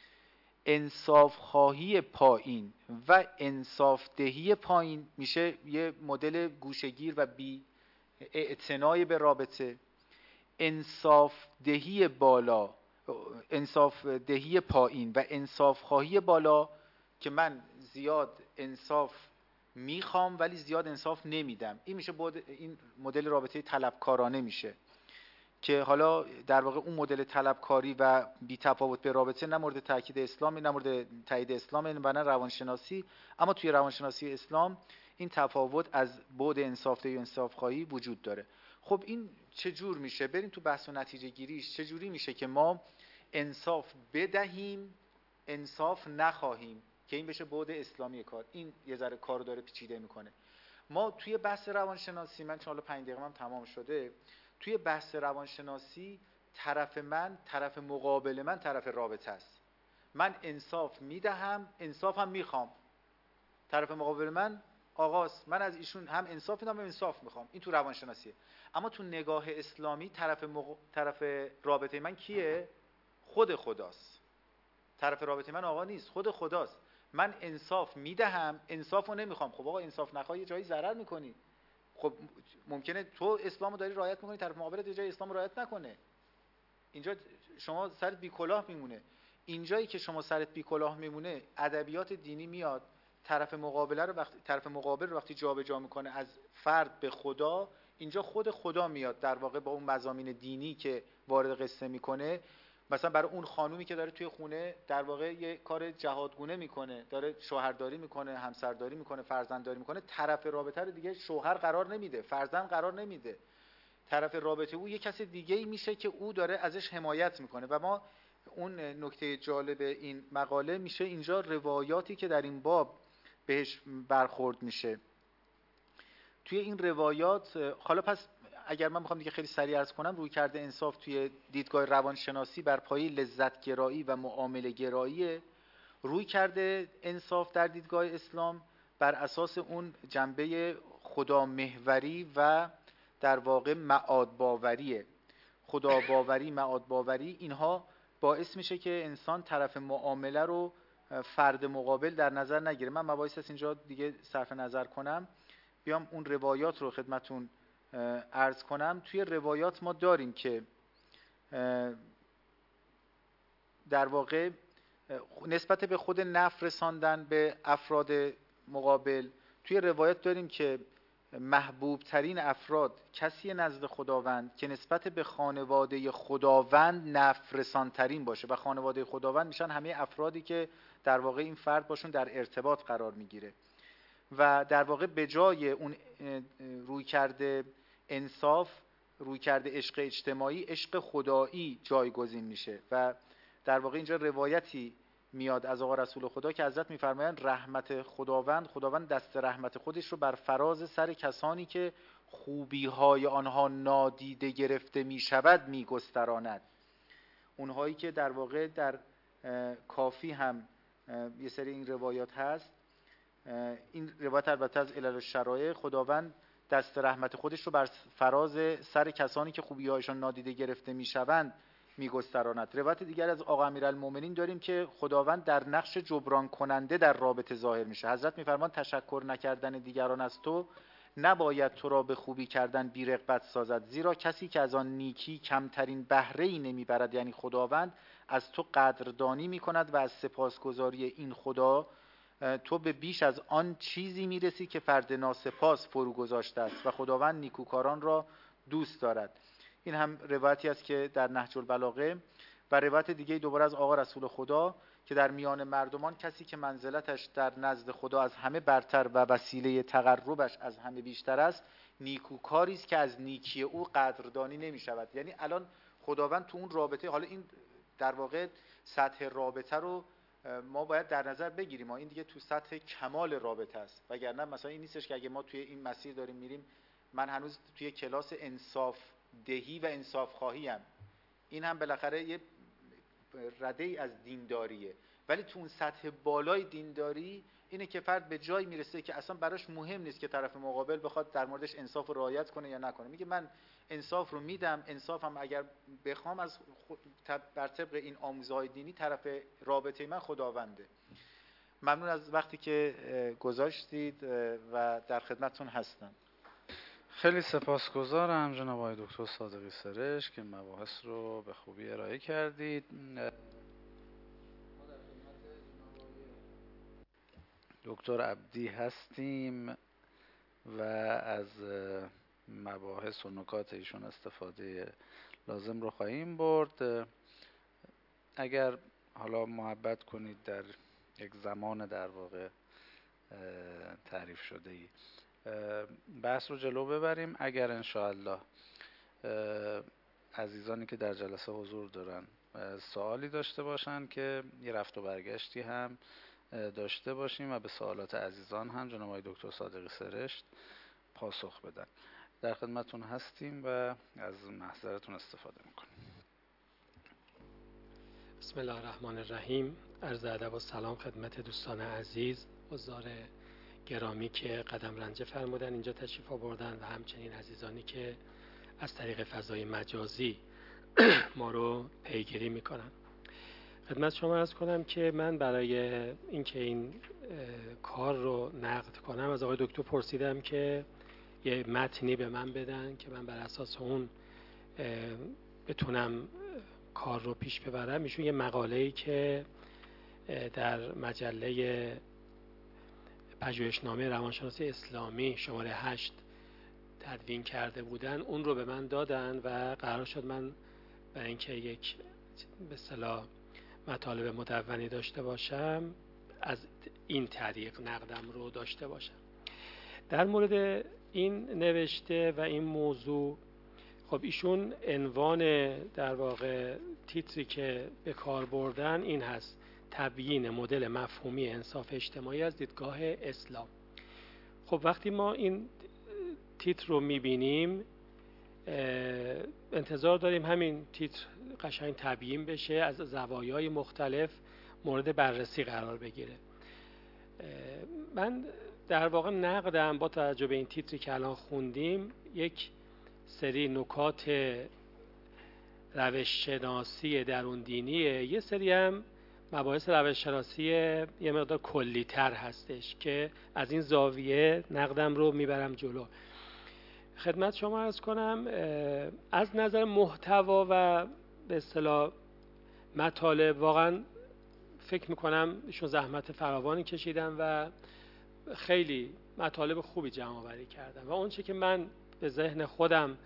انصاف خواهی پایین و انصاف دهی پایین میشه یه مدل گوشه‌گیر و بی اعتنای به رابطه. انصاف دهی بالا، انصاف دهی پایین و انصاف خواهی بالا که من زیاد انصاف میخوام ولی زیاد انصاف نمیدم، این میشه این مدل رابطه طلبکارانه میشه که حالا در واقع اون مدل طلبکاری و بی تفاوت به رابطه نه مورد تاکید اسلام، نه مورد تایید اسلام و نه روانشناسی. اما توی روانشناسی اسلام این تفاوت از بعد انصافدهی و انصاف خواهی وجود داره. خب این چجور میشه؟ بریم تو بحث و نتیجه گیریش. چجوری میشه که ما انصاف بدهیم انصاف نخواهیم که این بشه بعد اسلامی کار؟ این یه ذره کارو داره پیچیده میکنه. ما توی بحث روانشناسی، من چون حالا 5 دقیقه هم تمام شده، توی بحث روانشناسی طرف مقابل من طرف رابطه است. من انصاف میدهم انصافم میخوام. طرف مقابل من آقاست، من از ایشون هم انصاف میدم هم انصاف میخوام. این تو روانشناسیه. اما تو نگاه اسلامی طرف رابطه من کیه؟ خود خداست. طرف رابطه من آقا نیست، خود خداست. من انصاف میدهم انصافو نمیخوام. خب آقا انصاف نخواهی جایی ضرر میکنی. خب ممکنه تو اسلامو داری رعایت میکنی، طرف مقابلت یه جای اسلام رعایت نکنه. اینجا شما سرت بیکلاه میمونه. اینجایی که شما سرت بیکلاه میمونه، ادبیات دینی میاد طرف مقابل رو وقتی جابجا میکنه از فرد به خدا، اینجا خود خدا میاد در واقع با اون مضامین دینی که وارد قصه میکنه. مثلا برای اون خانومی که داره توی خونه در واقع یه کار جهادگونه میکنه، داره شوهرداری میکنه، همسرداری میکنه، فرزندداری میکنه، طرف رابطه رو دیگه شوهر قرار نمیده، فرزند قرار نمیده. طرف رابطه او یه کسی دیگه‌ای میشه که او داره ازش حمایت میکنه. و ما اون نکته جالب این مقاله میشه اینجا روایاتی که در این باب بهش برخورد میشه. توی این روایات، حالا پس اگر من بخوام دیگه خیلی سریع عرض کنم، رویکرد انصاف توی دیدگاه روانشناسی بر پایه لذت گرایی و معامله گرایی. رویکرد انصاف در دیدگاه اسلام بر اساس اون جنبه خدا محوری و در واقع معاد باوریه. خدا باوری، معاد باوری، اینها باعث میشه که انسان طرف معامله رو فرد مقابل در نظر نگیره. من مباحث از اینجا دیگه صرف نظر کنم، بیام اون روایات رو خدمتون عرض کنم. توی روایات ما داریم که در واقع نسبت به خود نفع رساندن به افراد مقابل، توی روایت داریم که محبوب ترین افراد کسی نزد خداوند که نسبت به خانواده خداوند نفع رسانترین باشه. و خانواده خداوند میشن همه افرادی که در واقع این فرد باشون در ارتباط قرار میگیره. و در واقع به جای اون رویکرد انصاف، رویکرد عشق اجتماعی، عشق خدایی جایگزین میشه. و در واقع اینجا روایتی میاد از آقا رسول خدا که حضرت میفرمایند رحمت خداوند دست رحمت خودش رو بر فراز سر کسانی که خوبی‌های آنها نادیده گرفته میشود میگستراند. اونهایی که در واقع در کافی هم یه سری این روایات هست. این روایت البته از علل الشرایع، خداوند دست رحمت خودش رو بر فراز سر کسانی که خوبی‌هایشان نادیده گرفته میشوند میگستراند. روایت دیگر از آقا امیرالمومنین داریم که خداوند در نقش جبران کننده در رابطه ظاهر میشه. حضرت میفرمان تشکر نکردن دیگران از تو نباید تو را به خوبی کردن بی رغبت سازد، زیرا کسی که از آن نیکی کمترین بهره ای نمیبرد، یعنی خداوند، از تو قدردانی میکند و از سپاسگزاری این خدا تو به بیش از آن چیزی میرسی که فرد ناسپاس فرو گذاشته است و خداوند نیکوکاران را دوست دارد. این هم روایتی است که در نهج البلاغه. و روایت دیگه دوباره از آقا رسول خدا که در میان مردمان کسی که منزلتش در نزد خدا از همه برتر و وسیله تقربش از همه بیشتر است، نیکوکاری است که از نیکی او قدردانی نمی شود. یعنی الان خداوند تو اون رابطه، حالا این در واقع سطح رابطه رو ما باید در نظر بگیریم، این دیگه تو سطح کمال رابطه است، وگرنه مثلا این نیستش که اگه ما توی این مسیر داریم میریم، من هنوز توی کلاس انصاف دهی و انصاف خواهی ام، این هم بالاخره یه رده ای از دینداریه، ولی تو اون سطح بالای دینداری اینه که فرد به جایی میرسه که اصلا براش مهم نیست که طرف مقابل بخواد در موردش انصاف رو رعایت کنه یا نکنه، میگه من انصاف رو میدم، انصافم اگر بخوام از بر طبق این آموزه‌های دینی طرف رابطه من خداونده. ممنون از وقتی که گذاشتید و در خدمتتون هستم.
خیلی سپاسگزارم جناب آقای دکتر صادقی سرشت که مباحث رو به خوبی ارائه کردید. دکتر عبدی هستیم و از مباحث و نکات ایشون استفاده لازم رو خواهیم برد. اگر حالا محبت کنید در یک زمان در واقع تعریف شده ای بحث رو جلو ببریم. اگر انشاءالله عزیزانی که در جلسه حضور دارن سوالی داشته باشن که یه رفت و برگشتی هم داشته باشیم و به سوالات عزیزان هم جناب آقای دکتر صادقی سرشت پاسخ بدن. در خدمتون هستیم و از محضرتون استفاده میکنیم.
بسم الله الرحمن الرحیم. عرض ادب و سلام خدمت دوستان عزیز، حضار گرامی که قدم رنجه فرمودن اینجا تشریف آوردن و همچنین عزیزانی که از طریق فضای مجازی ما رو پیگیری میکنن. خدمت شما عرض کنم که من برای اینکه این کار رو نقد کنم از آقای دکتر پرسیدم که یه متنی به من بدن که من بر اساس اون بتونم کار رو پیش ببرم. ایشون یه مقاله‌ای که در مجله پژوهشنامه روانشناسی اسلامی شماره 8 تدوین کرده بودن، اون رو به من دادن و قرار شد من برای اینکه یک به اصطلاح مطالب مدونی داشته باشم از این طریق نقدم رو داشته باشم. در مورد این نوشته و این موضوع، خب ایشون عنوان در واقع تیتری که به کار بردن این هست: تبیین مدل مفهومی انصاف اجتماعی از دیدگاه اسلام. خب وقتی ما این تیتر رو میبینیم انتظار داریم همین تیتر قشنگ تبیین بشه، از زوایای مختلف مورد بررسی قرار بگیره. من در واقع نقدم با توجه به این تیتری که الان خوندیم یک سری نکات روش شناسی درون دینیه، یه سری هم مباحث روش شناسی یه مقدار کلی تر هستش که از این زاویه نقدم رو میبرم جلو. خدمت شما عرض کنم از نظر محتوا و به اصطلاح مطالب واقعا فکر میکنم ایشون زحمت فراوانی کشیدن و خیلی مطالب خوبی جمع آوری کردن و اون چه که من به ذهن خودم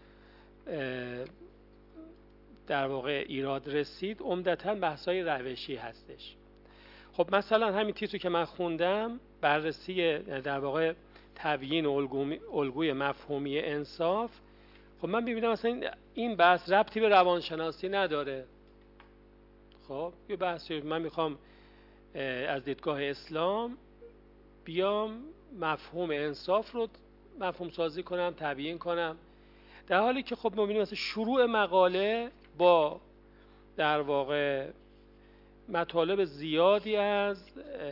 در واقع ایراد رسید عمدتاً بحث‌های روشی هستش. خب مثلا همین تیتری که من خوندم، بررسی در واقع تبیین الگوی مفهومی انصاف، خب من می‌بینم مثلا این بحث ربطی به روانشناسی نداره. خب یه بحثی من میخوام از دیدگاه اسلام بیام مفهوم انصاف رو مفهوم سازی کنم، تبیین کنم، در حالی که خب می‌بینیم مثلا شروع مقاله با در واقع مطالب زیادی از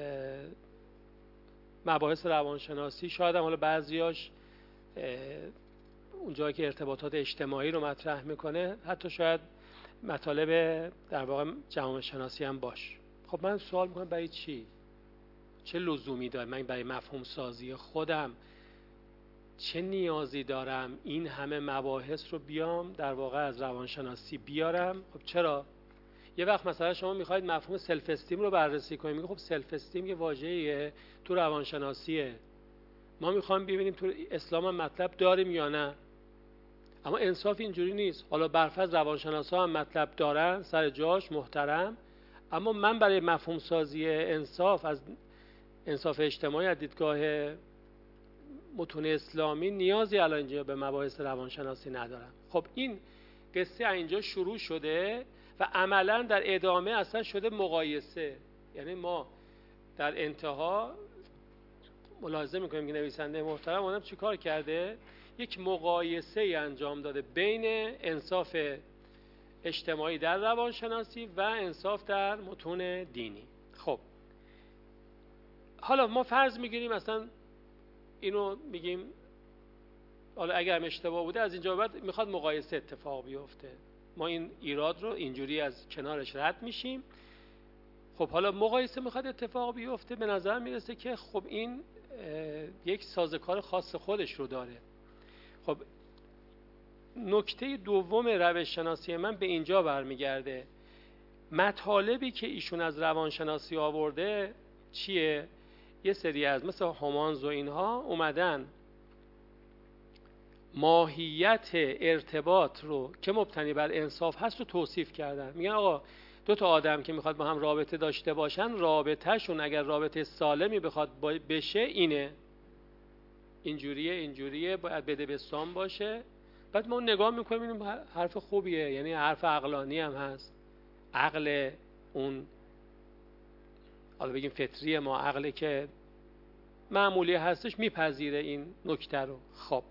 مباحث روانشناسی، شاید هم حالا بعضیاش اونجایی که ارتباطات اجتماعی رو مطرح میکنه حتی شاید مطالب در واقع جامعه شناسی هم باش. خب من سوال میکنم برای چی؟ چه لزومی داره؟ من برای مفهوم سازی خودم چه نیازی دارم این همه مباحث رو بیام در واقع از روانشناسی بیارم؟ خب چرا؟ یه وقت مثلا شما میخواید مفهوم سلف استیم رو بررسی کنید، میگه خب سلف استیم یه واژه‌ایه تو روانشناسیه، ما میخوایم ببینیم تو اسلام هم مطلب داریم یا نه. اما انصاف اینجوری نیست. حالا برفرض روانشناسا هم مطلب دارن، سر جاش محترم، اما من برای مفهوم سازی انصاف از انصاف اجتماعی از دیدگاه متون اسلامی نیازی الان اینجا به مباحث روانشناسی ندارم. خب این قصه اینجا شروع شده و عملا در ادامه اصلا شده مقایسه. یعنی ما در انتها ملاحظه میکنیم که نویسنده محترم اونم چی کار کرده؟ یک مقایسه انجام داده بین انصاف اجتماعی در روانشناسی و انصاف در متون دینی. خب حالا ما فرض میگیریم مثلا اینو میگیم، حالا اگر هم اشتباه بوده از اینجا بعد میخواد مقایسه اتفاق بیفته، ما این ایراد رو اینجوری از کنارش رد میشیم. خب حالا مقایسه میخواد اتفاق بیفته، به نظر میرسه که خب این یک سازوکار خاص خودش رو داره. خب نکته دوم روش شناسی من به اینجا برمیگرده. مطالبی که ایشون از روانشناسی آورده چیه؟ یه سری از مثل هومانز و اینها اومدن ماهیت ارتباط رو که مبتنی بر انصاف هست رو توصیف کردن. میگن آقا دو تا آدم که میخواد با هم رابطه داشته باشن، رابطهشون اگر رابطه سالمی بخواد بشه اینه، اینجوریه باید بده بستان باشه. بعد ما نگاه میکنیم این حرف خوبیه، یعنی حرف عقلانی هم هست، عقل اون حالا بگیم فطری ما، عقلی که معمولی هستش میپذیره این نکته رو. خب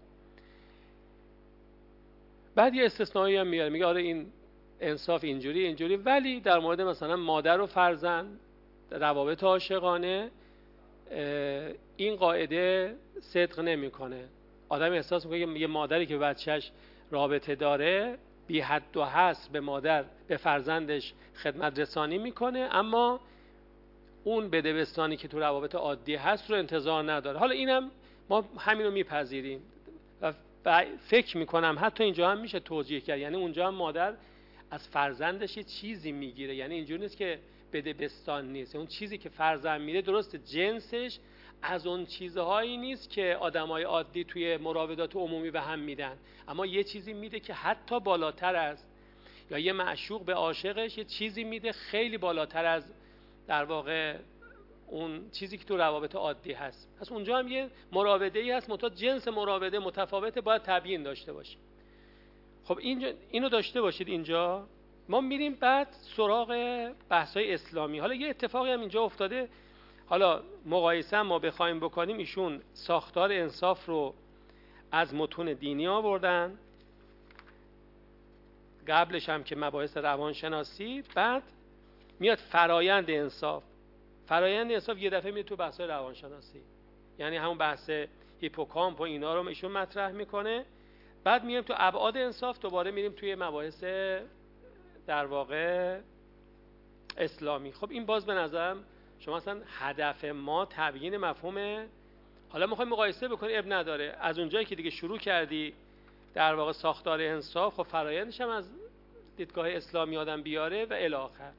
بعد یه استثنایی هم میاره، میگه آره این انصاف اینجوری ولی در مورد مثلا مادر و فرزند، روابط عاشقانه، این قاعده صدق نمیکنه. آدم احساس میکنه یه مادری که بچهش رابطه داره بی حد و حصر به مادر به فرزندش خدمت رسانی میکنه، اما اون بدبستانی که تو روابط عادی هست رو انتظار نداره. حالا اینم ما همین رو میپذیریم و فکر میکنم حتی اینجا هم میشه توجیه کرد، یعنی اونجا هم مادر از فرزندش یه چیزی میگیره، یعنی اینجوری نیست که بدبستان نیست، اون چیزی که فرزند میده درست جنسش از اون چیزهایی نیست که آدمای عادی توی مراودات عمومی به هم میدن، اما یه چیزی میده که حتی بالاتر از، یا یه معشوق به عاشقش یه چیزی میده خیلی بالاتر از در واقع اون چیزی که تو روابط عادی هست. پس اونجا هم یه مراوده‌ای هست، منتها جنس مراوده متفاوته، باید تبیین داشته باشیم. خب اینو داشته باشید. اینجا ما میریم بعد سراغ بحث‌های اسلامی. حالا یه اتفاقی هم اینجا افتاده، حالا مقایسه هم ما بخوایم بکنیم، ایشون ساختار انصاف رو از متون دینی آوردن، قبلش هم که مباحث روانشناسی، بعد میاد فرایند انصاف یه دفعه میاد تو بحث‌های روانشناسی، یعنی همون بحث هیپوکامپ و اینا رو ایشون مطرح میکنه. بعد میایم تو ابعاد انصاف، دوباره میریم توی مباحث در واقع اسلامی. خب این باز به نظرم شما اصلا هدف ما تبیین مفهوم، حالا میخوایم مقایسه بکنی اب نداره، از اونجایی که دیگه شروع کردی در واقع ساختار انصاف، خب فرایندش هم از دیدگاه اسلامی آدم بیاره و الی آخر.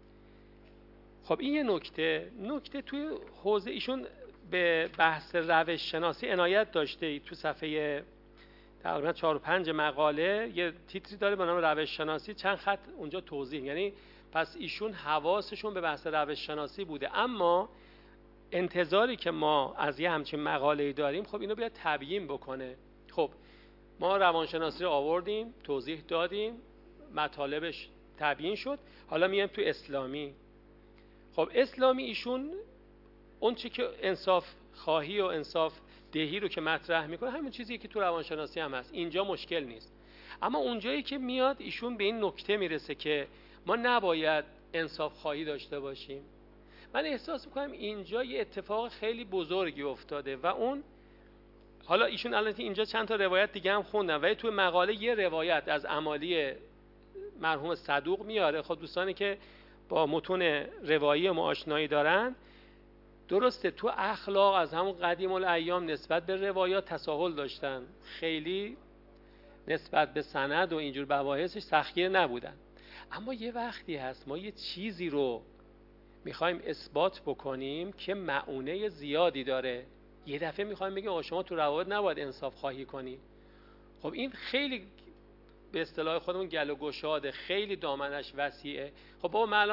خب این یه نکته توی حوزه ایشون به بحث روش شناسی عنایت داشته. تو صفحه تقریبا 4 و 5 مقاله یه تیتری داره به نام روش شناسی، چند خط اونجا توضیح، یعنی پس ایشون حواسشون به بحث روش شناسی بوده، اما انتظاری که ما از یه همچین مقاله‌ای داریم خب اینو بیاد تبیین بکنه. خب ما روانشناسی رو آوردیم، توضیح دادیم، مطالبش تبیین شد، حالا میایم تو اسلامی. خب اسلامی ایشون اون چی که انصاف خواهی و انصاف دهی رو که مطرح میکنه همین چیزی که تو روانشناسی هم هست، اینجا مشکل نیست. اما اونجایی که میاد ایشون به این نکته میرسه که ما نباید انصاف خواهی داشته باشیم، من احساس میکنم اینجا یه اتفاق خیلی بزرگی افتاده و اون، حالا ایشون البته اینجا چند تا روایت دیگه هم خوندم ولی تو مقاله یه روایت از عمالی مرحوم صدوق میاره. خب دوستانی که با متون روایی ما آشنایی دارن، درسته تو اخلاق از همون قدیم الایام نسبت به روایات تساهل داشتن، خیلی نسبت به سند و اینجور مباحثش سختگیر نبودن، اما یه وقتی هست ما یه چیزی رو میخوایم اثبات بکنیم که مؤونه زیادی داره، یه دفعه میخوایم بگیم شما تو روابط نباید انصاف خواهی کنی. خب این خیلی به اصطلاح خودمون گل و گشاده، خیلی دامنش وسیعه. خب بابا من الان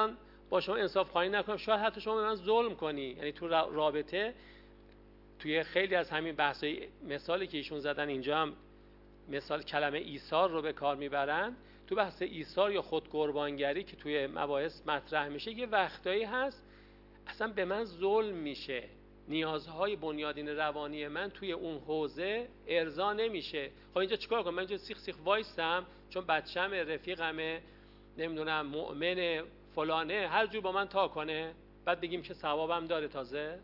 با شما انصاف خواهی نکنم، شاید حتی شما به من ظلم کنی. یعنی تو رابطه، توی خیلی از همین بحثای مثالی که ایشون زدن اینجا هم مثال کلمه ایثار رو به کار میبرن. تو بحث ایثار یا خود قربانگری که توی مباحث مطرح میشه، یه وقتایی هست اصلا به من ظلم میشه، نیازهای بنیادین روانی من توی اون حوزه ارضا نمیشه. خب اینجا چیکار کنم؟ من اینجا سیخ سیخ وایسم چون بچه‌مه، رفیقمه، نمیدونم مؤمن فلانه، هر جور با من تا کنه، بعد بگیم که ثوابم داره تازه؟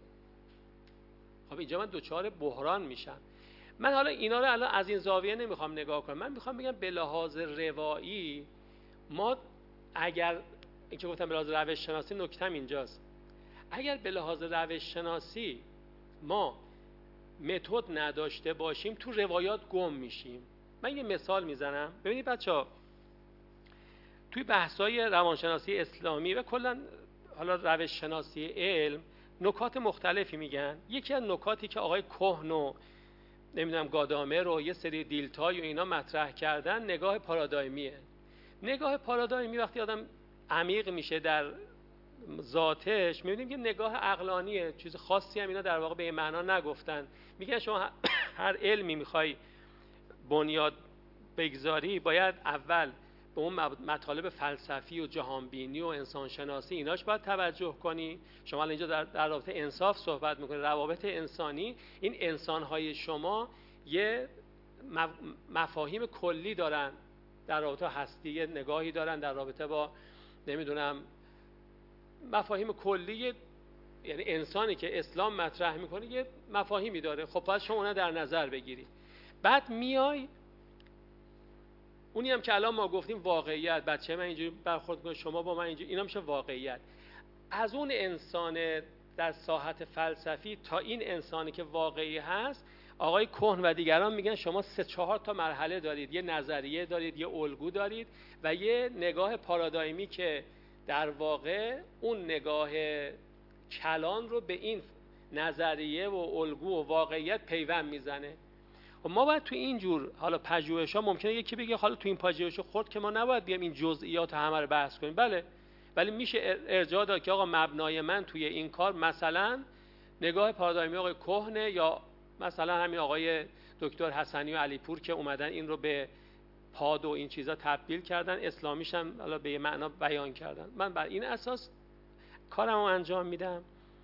خب اینجا من دوچار بحران میشم. من حالا اینا رو الان از این زاویه نمیخوام نگاه کنم. من میخوام بگم به لحاظ روایی ما، اگر اینکه گفتم به لحاظ روش شناسی، نکتم اینجاست، اگر به لحاظ روش شناسی ما متد نداشته باشیم تو روایات گم میشیم. من یه مثال میزنم. ببینید بچه‌ها، توی بحث‌های روانشناسی اسلامی و کلا حالا روش شناسی علم نکات مختلفی میگن. یکی از نکاتی که آقای کهن و نمیدونم گادامر رو یه سری دیلتای و اینا مطرح کردن، نگاه پارادایمیه. نگاه پارادایمی وقتی آدم عمیق میشه در ذاتش، میبینیم که نگاه عقلانیه، چیز خاصی هم اینا در واقع به این معنا نگفتن. میگن شما هر علمی میخوای بنیاد بگذاری، باید اول به اون مطالب فلسفی و جهانبینی و انسانشناسی ایناش باید توجه کنی. شما اینجا در رابطه انصاف صحبت میکنید، روابط انسانی. این انسانهای شما یه مفاهیم کلی دارن در رابطه هستی، یه نگاهی دارن در رابطه با نمیدونم مفاهیم کلی. یعنی انسانی که اسلام مطرح میکنه یه مفاهیمی داره، خب باید شما اونها در نظر بگیری. بعد میای اونی هم که الان ما گفتیم واقعیت، بچه من اینجوری برخورد کنه، شما با من اینجوری، اینا میشه واقعیت. از اون انسان در ساحت فلسفی تا این انسانی که واقعی هست، آقای کهن و دیگران میگن شما 3-4 تا مرحله دارید. یه نظریه دارید، یه الگو دارید و یه نگاه پارادایمی که در واقع اون نگاه کلان رو به این نظریه و الگو و واقعیت پیوند میزنه. و ما باید تو این جور حالا پژوهش‌ها، ممکنه یکی بگه حالا تو این پژوهش خرد که ما نباید بیام این جزئیات همه رو بحث کنیم. بله، ولی میشه ارجاع داد که آقا مبنای من توی این کار مثلا نگاه پارادایمی آقای کهنه، یا مثلا همین آقای دکتر حسنی و علیپور که اومدن این رو به پاد و این چیزا تبدیل کردن، اسلامیش هم حالا به یه معنا بیان کردن. من بر این اساس کارمو انجام میدم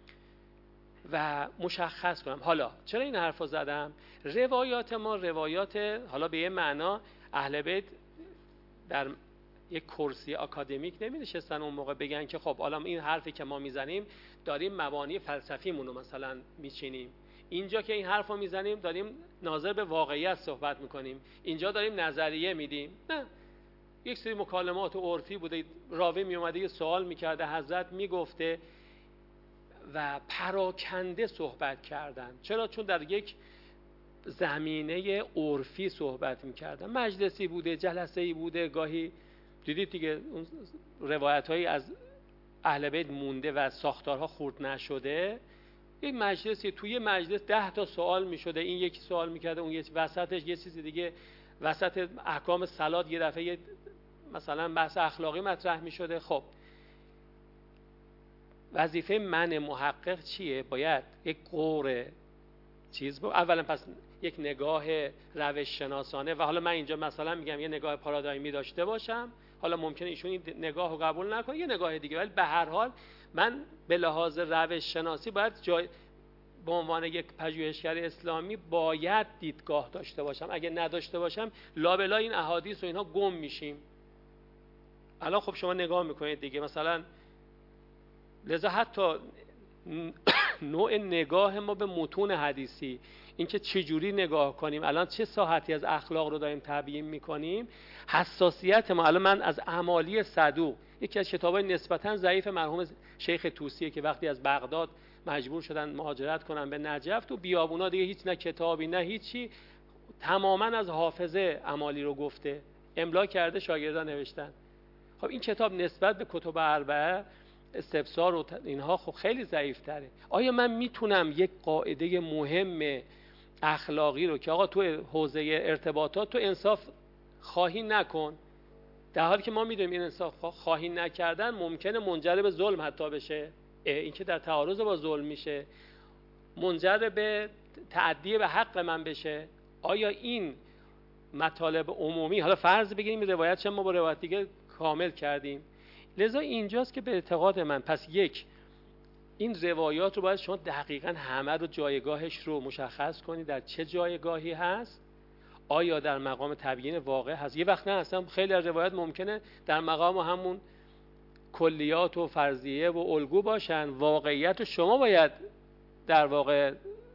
و مشخص کنم. حالا چرا این حرفو زدم؟ روایات ما روایات، حالا به یه معنا اهل بیت در یک کرسی آکادمیک نمی نشستن اون موقع بگن که خب حالا این حرفی که ما میزنیم داریم مبانی فلسفیمون رو مثلا میچینیم، اینجا که این حرفو میزنیم داریم ناظر به واقعیت صحبت میکنیم، اینجا داریم نظریه میدیم. نه، یک سری مکالمات عرفی بوده، راوی میومده یه سوال میکرده، حضرت میگفته و پراکنده صحبت کردن. چرا؟ چون در یک زمینه عرفی صحبت میکردن، مجلسی بوده، جلسه‌ای بوده. گاهی دیدید دیگه اون روایت‌هایی از اهل بیت مونده و ساختارها خورد نشده. یک مجلسی، توی مجلس 10 تا سوال میشده، این یکی سوال میکرده، اون یکی وسطش یه چیز دیگه، وسط احکام صلات یه دفعه مثلا بحث اخلاقی مطرح میشده. خب وظیفه من محقق چیه؟ باید یک قور چیز اولا پس یک نگاه روش شناسانه، و حالا من اینجا مثلا میگم یه نگاه پارادایمی داشته باشم، حالا ممکنه ایشون این نگاه رو قبول نکنه، یه نگاه دیگه، ولی به هر حال من به لحاظ روش شناسی باید به عنوان یک پژوهشگر اسلامی باید دیدگاه داشته باشم. اگه نداشته باشم لابلا این احادیث و اینها گم میشیم. الان خب شما نگاه میکنید دیگه، مثلا لذا حتی نوع نگاه ما به متون حدیثی، اینکه چجوری نگاه کنیم، الان چه ساحتی از اخلاق رو داریم تبیین میکنیم، حساسیت ما. الان من از اعمالی صدوق، یکی از کتابای نسبتا ضعیف مرحوم شیخ طوسیه که وقتی از بغداد مجبور شدن مهاجرت کنن به نجف، تو بیابونا دیگه هیچ نه کتابی نه هیچی، تماما از حافظه اعمالی رو گفته، املا کرده، شاگردان نوشتن. خب این کتاب نسبت به کتب اربعه استفسار و اینها خب خیلی ضعیف تره. آیا من میتونم یک قاعده مهم اخلاقی رو که آقا تو حوزه ارتباطات تو انصاف خواهی نکن، در حالی که ما میدونیم این انصاف خواهی نکردن ممکنه منجر به ظلم حتی بشه، این که در تعارض با ظلم میشه، منجر به تعدی به حق من بشه. آیا این مطالب عمومی، حالا فرض بگیریم روایت چه ما با روایت دیگه کامل کردیم، لذا اینجاست که به اعتقاد من پس این روایات رو باید شما دقیقاً همه رو جایگاهش رو مشخص کنید، در چه جایگاهی هست. آیا در مقام تبیین واقع هست؟ یه وقت نه، اصلا خیلی از روایات ممکنه در مقام همون کلیات و فرضیه و الگو باشن، واقعیت رو شما باید در واقع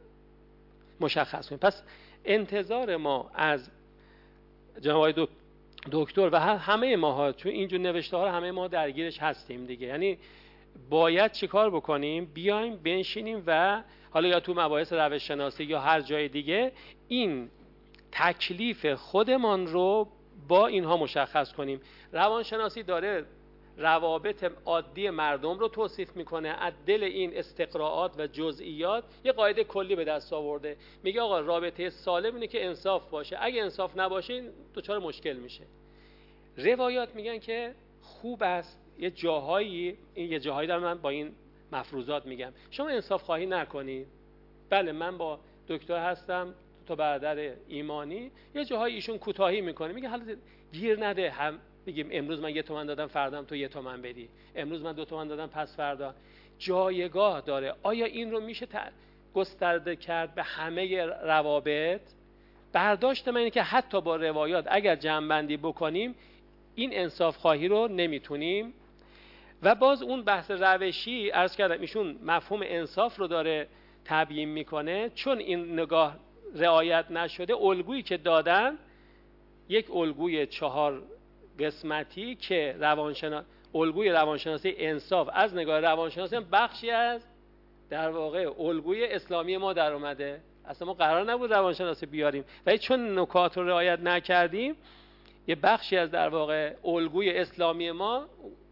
مشخص کنید. پس انتظار ما از جناب آقای دکتر و همه ماها، چون اینجور نوشته ها رو همه ما درگیرش هستیم دیگه، یعنی باید چیکار بکنیم؟ بیایم بنشینیم و حالا یا تو مباحث روش شناسی یا هر جای دیگه این تکلیف خودمان رو با اینها مشخص کنیم. روانشناسی داره روابط عادی مردم رو توصیف میکنه، از دل این استقراءات و جزئیات یه قاعده کلی به دست آورده، میگه آقا رابطه سالم اینه که انصاف باشه، اگه انصاف نباشه دچار مشکل میشه. روایات میگن که خوب است یه جاهایی دارم، من با این مفروضات میگم شما انصاف خواهی نکنید. بله من با دکتر هستم تو برادر ایمانی، یه جاهایی ایشون کوتاهی میکنه، میگه حالا گیر نده، هم میگیم امروز من 1 تومن دادم فردا تو 1 تومن بدی، امروز من 2 تومن دادم پس فردا. جایگاه داره. آیا این رو میشه گسترده کرد به همه روابط؟ برداشت من اینه که حتی با روایات اگر جمع‌بندی بکنیم این انصاف خواهی رو نمیتونیم. و باز اون بحث روشی عرض کردم ایشون مفهوم انصاف رو داره تبیین میکنه، چون این نگاه رعایت نشده الگویی که دادن یک الگوی 4 قسمتی که الگوی روانشناسی انصاف از نگاه روانشناسی هم بخشی از در واقع الگوی اسلامی ما در اومده. اصلا ما قرار نبود روانشناسی بیاریم ولی چون نکات رو رعایت نکردیم یه بخشی از در واقع الگوی اسلامی ما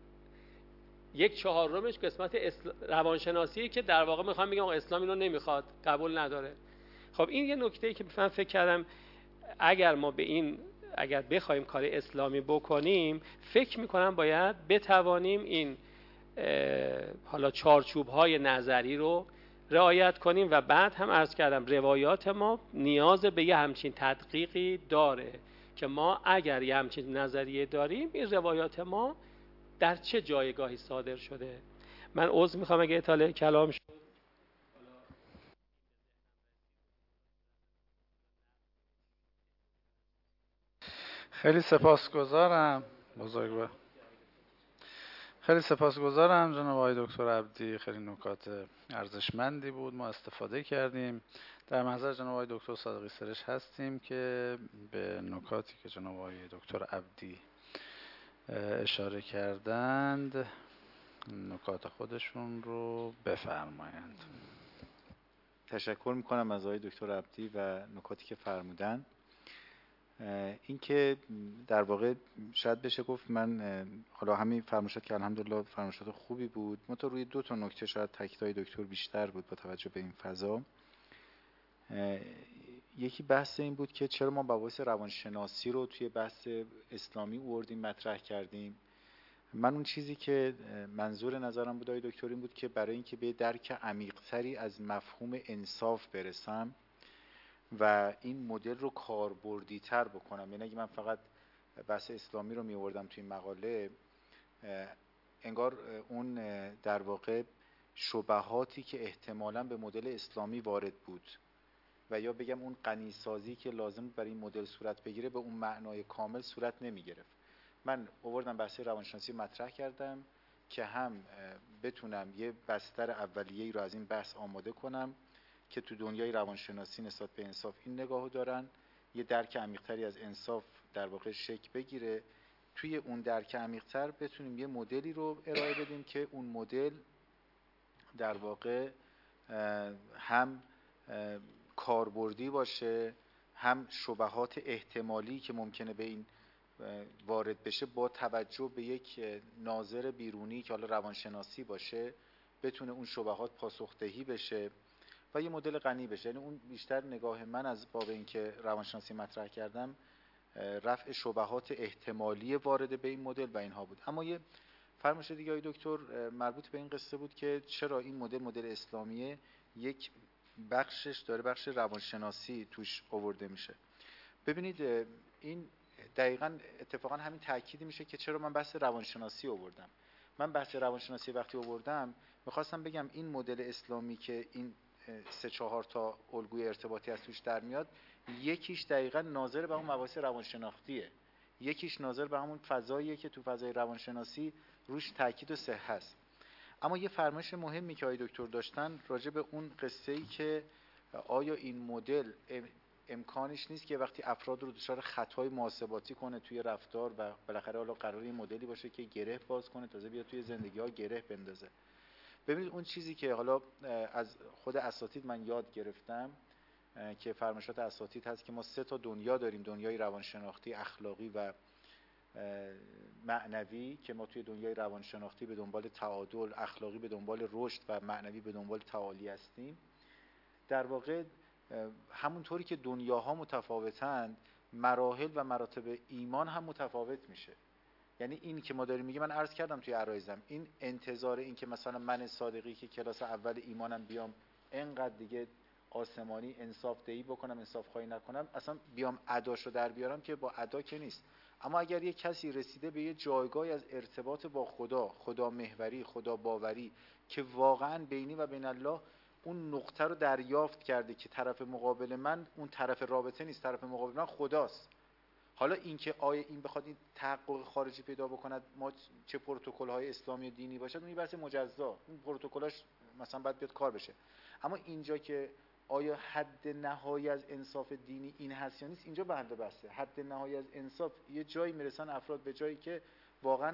1/4 قسمت روانشناسی که در واقع میخوام بگم اسلام اینو نمیخواد، قبول نداره. خب این یه نکته‌ای که من فکر کردم اگر بخوایم کار اسلامی بکنیم، فکر میکنم باید بتوانیم این حالا چارچوب‌های نظری رو رعایت کنیم و بعد هم عرض کردم روایات ما نیاز به یه همچین تدقیقی داره که ما اگر یه همچین نظریه داریم این روایات ما در چه جایگاهی صادر شده. من عذر میخوام اگه اطاله کلام شد.
خیلی سپاسگزارم بزرگوار. خیلی سپاسگزارم جناب آقای دکتر عبدی، خیلی نکات ارزشمندی بود، ما استفاده کردیم. در محضر جناب آقای دکتر صادقی سرش هستیم که به نکاتی که جناب آقای دکتر عبدی اشاره کردند نکات خودشون رو بفرمایند.
تشکر میکنم از آقای دکتر عبدی و نکاتی که فرمودن. این که در واقع شاید بشه گفت من حالا همین فرمایشات که الحمدلله فرمایشات خوبی بود، منتها روی 2 تا نکته شاید تاکیدهای دکتر بیشتر بود با توجه به این فضا. یکی بحث این بود که چرا ما مباحث روانشناسی رو توی بحث اسلامی آوردیم مطرح کردیم. من اون چیزی که منظور نظرم بود آقای دکتر این بود که برای اینکه به درک عمیق‌تری از مفهوم انصاف برسم و این مدل رو کاربردی تر بکنم، یعنی اگه من فقط بحث اسلامی رو می آوردم توی این مقاله، انگار اون در واقع شبهاتی که احتمالاً به مدل اسلامی وارد بود و یا بگم اون غنی‌سازی که لازم برای این مدل صورت بگیره به اون معنای کامل صورت نمی گرفت. من آوردم بحث روانشناسی مطرح کردم که هم بتونم یه بستر اولیه‌ای رو از این بحث آماده کنم که تو دنیای روانشناسی نسبت به انصاف این نگاهو دارن، یه درک عمیق‌تری از انصاف در واقع شکل بگیره، توی اون درک عمیق‌تر بتونیم یه مدلی رو ارائه بدیم که اون مدل در واقع هم کاربردی باشه، هم شبهات احتمالی که ممکنه به این وارد بشه با توجه به یک ناظر بیرونی که حالا روانشناسی باشه بتونه اون شبهات پاسخدهی بشه و یه مدل غنی بشه. یعنی اون بیشتر نگاه من از باب این که روانشناسی مطرح کردم رفع شبهات احتمالی وارد به این مدل و اینها بود. اما یه فرمایش دیگه آقای دکتر مربوط به این قصه بود که چرا این مدل اسلامیه یک بخشش داره بخش روانشناسی توش آورده میشه. ببینید این دقیقاً اتفاقا همین تأکید میشه که چرا من بحث روانشناسی آوردم. من بحث روانشناسی وقتی آوردم میخواستم بگم این مدل اسلامی که این 3-4 تا الگوی ارتباطی از توش در میاد، یکیش دقیقاً ناظر به اون مباحث روانشناختیه، یکیش ناظر به همون فضاییه که تو فضای روانشناسی روش تاکید و صحت است. اما یه فرمایش مهمی که آقای دکتر داشتن راجع به اون قصه‌ای که آیا این مدل امکانش نیست که وقتی افراد رو دچار خطای محاسباتی کنه توی رفتار و بالاخره حالا قراره این مدلی باشه که گره باز کنه، تازه بیاد توی زندگی‌ها گره بندازه. ببینید اون چیزی که حالا از خود اساتید من یاد گرفتم که فرمایشات اساتید هست که ما 3 تا دنیا داریم، دنیای روانشناختی، اخلاقی و معنوی، که ما توی دنیای روانشناختی به دنبال تعادل، اخلاقی به دنبال رشد و معنوی به دنبال تعالی هستیم. در واقع همونطوری که دنیاها متفاوتند، مراحل و مراتب ایمان هم متفاوت میشه. یعنی این که ما داریم میگه، من عرض کردم توی عرایزم، این انتظار این که مثلا من صادقی که کلاس اول ایمانم بیام اینقدر دیگه آسمانی انصاف دهی بکنم، انصاف خواهی نکنم، اصلا بیام اداشو در بیارم که با ادا که نیست. اما اگر یک کسی رسیده به یه جایگاهی از ارتباط با خدا محوری، خدا باوری، که واقعا بینی و بین الله اون نقطه رو دریافت کرده که طرف مقابل من اون طرف رابطه نیست، طرف مقابل من خداست. حالا اینکه آیا این بخواد این تحقق خارجی پیدا بکند، ما چه پروتکل‌های اسلامی و دینی باشد، اون بحث مجزا، این پروتکلاش مثلا باید بیاد کار بشه. اما اینجا که آیا حد نهایی از انصاف دینی این هست یا نیست، اینجا بنده بحثه. حد نهایی از انصاف یه جایی میرسن افراد به جایی که واقعا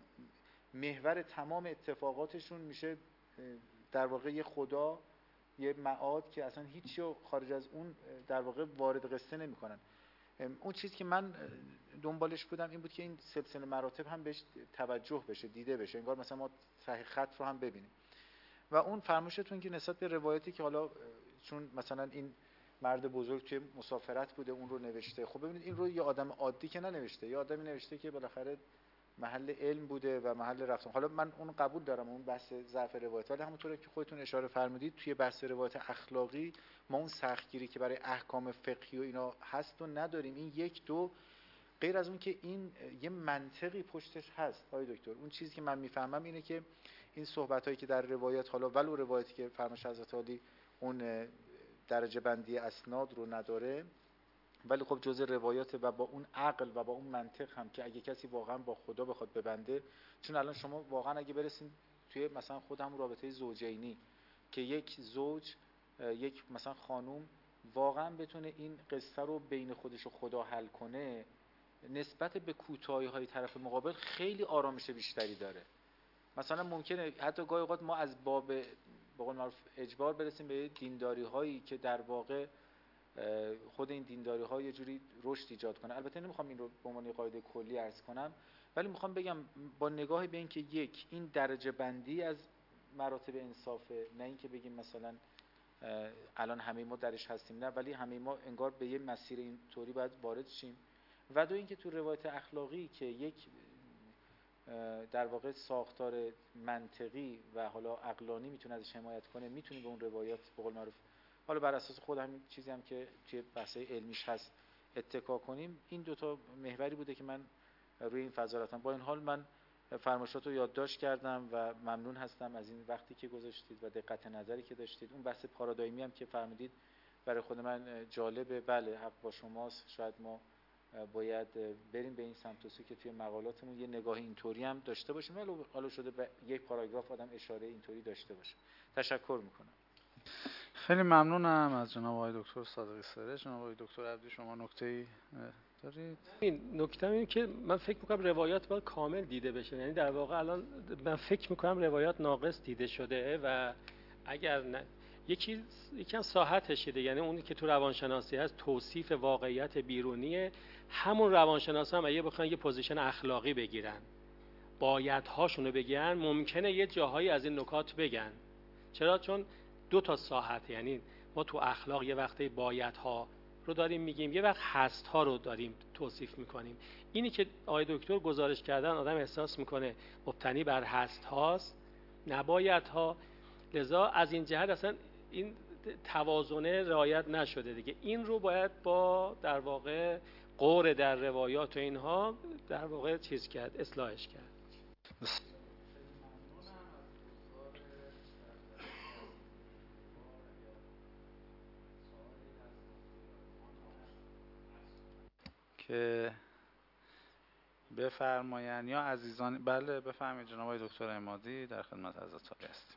محور تمام اتفاقاتشون میشه در واقع یه خدا، یه معاد که اصلا هیچی خارج از اون در واقع وارد قصه نمی‌کنن. اون چیزی که من دنبالش بودم این بود که این سلسله مراتب هم بهش توجه بشه، دیده بشه، انگار مثلا ما صحیح خط رو هم ببینیم. و اون فرمایشتون که نسبت به روایتی که حالا چون مثلا این مرد بزرگ توی مسافرت بوده اون رو نوشته، خب ببینید این رو یه آدم عادی که ننوشته، یه آدمی نوشته که بالاخره محل علم بوده و محل رفتن. حالا من اون قبول دارم، اون بحث ضعف روایت، ولی همونطوری که خودتون اشاره فرمودید توی بحث روایت اخلاقی ما اون سختگیری که برای احکام فقهی و اینا هست و نداریم. این 1-2 غیر از اون که این یه منطقی پشتش هست آقای دکتر. اون چیزی که من میفهمم اینه که این صحبتایی که در روایت، حالا ولو روایتی که فرمایش حضرت عالی اون درجه بندی اسناد رو نداره، ولی خب جزء روایات و با اون عقل و با اون منطق هم که اگه کسی واقعا با خدا بخواد ببنده، چون الان شما واقعا اگه برسین توی مثلا خود همون رابطه زوجینی که یک زوج، یک مثلا خانوم واقعا بتونه این قصه رو بین خودش و خدا حل کنه، نسبت به کوتاهی‌های طرف مقابل خیلی آرامش بیشتری داره. مثلا ممکنه حتی گاهی اوقات ما از باب به قول معروف اجبار برسیم به دینداری هایی که در واقع خود این دینداری ها یه جوری رشد ایجاد کنه. البته نمیخوام این رو به عنوان قاعده کلی عرض کنم، ولی میخوام بگم با نگاه به این که یک، این درجه بندی از مراتب انصافه، نه اینکه بگیم مثلا الان همه ما درش هستیم، نه، ولی همه ما انگار به یه مسیر اینطوری باید وارد شیم. و دو اینکه تو روایت اخلاقی که یک در واقع ساختار منطقی و حالا عقلانی میتونه ازش حمایت کنه، میتونیم به اون روایات به قول معروف حالا بر اساس خود همین چیزی هم که توی بحث‌های علمیش هست اتکا کنیم. این 2 تا محوری بوده که من روی این فضا رفتم. با این حال من فرمایشات رو یادداشت کردم و ممنون هستم از این وقتی که گذاشتید و دقت نظری که داشتید. اون بحث پارادایمی هم که فرمودید برای خود من جالبه. بله حق با شماست، شاید ما باید بریم به این سمت و سو که توی مقالاتمون یه نگاه اینطوری هم داشته باشیم، ولی حالا شده به یک پاراگراف آدم اشاره اینطوری داشته باشه. تشکر میکنم.
خیلی ممنونم از جناب آقای دکتر صادقی سرشت. جناب آقای دکتر عبدی شما نکته‌ای دارید؟
این نکته اینه که من فکر میکنم روایات باید کامل دیده بشه. یعنی در واقع الان من فکر میکنم روایات ناقص دیده شده و اگر نه یکم ساحتش شده، یعنی اونی که تو روانشناسی هست توصیف واقعیت بیرونیه، همون روانشناس هم اگه بخوان یه پوزیشن اخلاقی بگیرن، بایدهاشونو بگن، ممکنه یه جاهایی از این نکات بگن. چرا؟ چون 2 تا ساحت، یعنی ما تو اخلاق یه وقتی بایدها رو داریم میگیم، یه وقت هست ها رو داریم توصیف میکنیم. اینی که آقای دکتر گزارش کردن آدم احساس میکنه مبتنی بر هست هاست، نباید ها. لذا از این جهت اصلا این توازنه رعایت نشده دیگه. این رو باید با در واقع قور در روایات و اینها در واقع چیز کرد، اصلاحش کرد.
که بفرمایند یا عزیزان. بله بفرمایید جناب آقای دکتر عمادی، در خدمت حضرت عالی هستیم.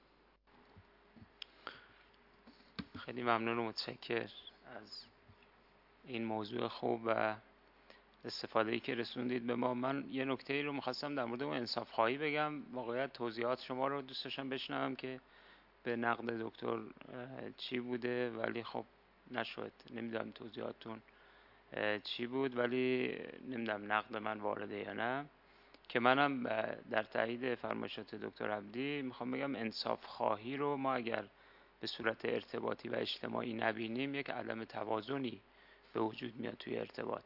خیلی ممنون و متشکر از این موضوع خوب و استفاده‌ای که رسوندید به ما. من یه نکته‌ای رو می‌خواستم در مورد اون انصاف خواهی بگم. واقعیت توضیحات شما رو دوست داشتم بشنوم که به نقد دکتر چی بوده، ولی خب نشد. نمیدونم توضیحاتتون چی بود، ولی نمیدونم نقد من وارده یا نه. که منم در تایید فرمایشات دکتر عبدی میخوام بگم انصاف خواهی رو ما اگر به صورت ارتباطی و اجتماعی نبینیم، یک عدم توازنی به وجود میاد توی ارتباط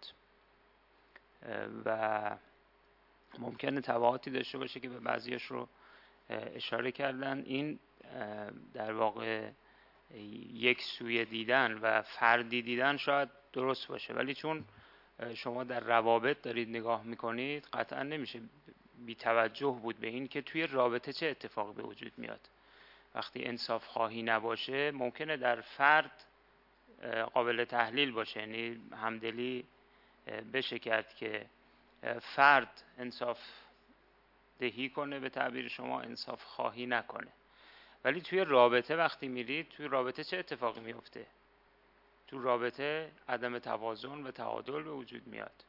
و ممکنه تبعاتی داشته باشه که به بعضیش رو اشاره کردن. این در واقع یک سویه دیدن و فردی دیدن شاید درست باشه، ولی چون شما در روابط دارید نگاه میکنید، قطعا نمیشه بی توجه بود به این که توی رابطه چه اتفاقی به وجود میاد. وقتی انصاف خواهی نباشه، ممکنه در فرد قابل تحلیل باشه، یعنی همدلی بشه کرد که فرد انصاف دهی کنه، به تعبیر شما انصاف خواهی نکنه. ولی توی رابطه وقتی میرید، توی رابطه چه اتفاقی میفته؟ تو رابطه عدم توازن و تعادل به وجود میاد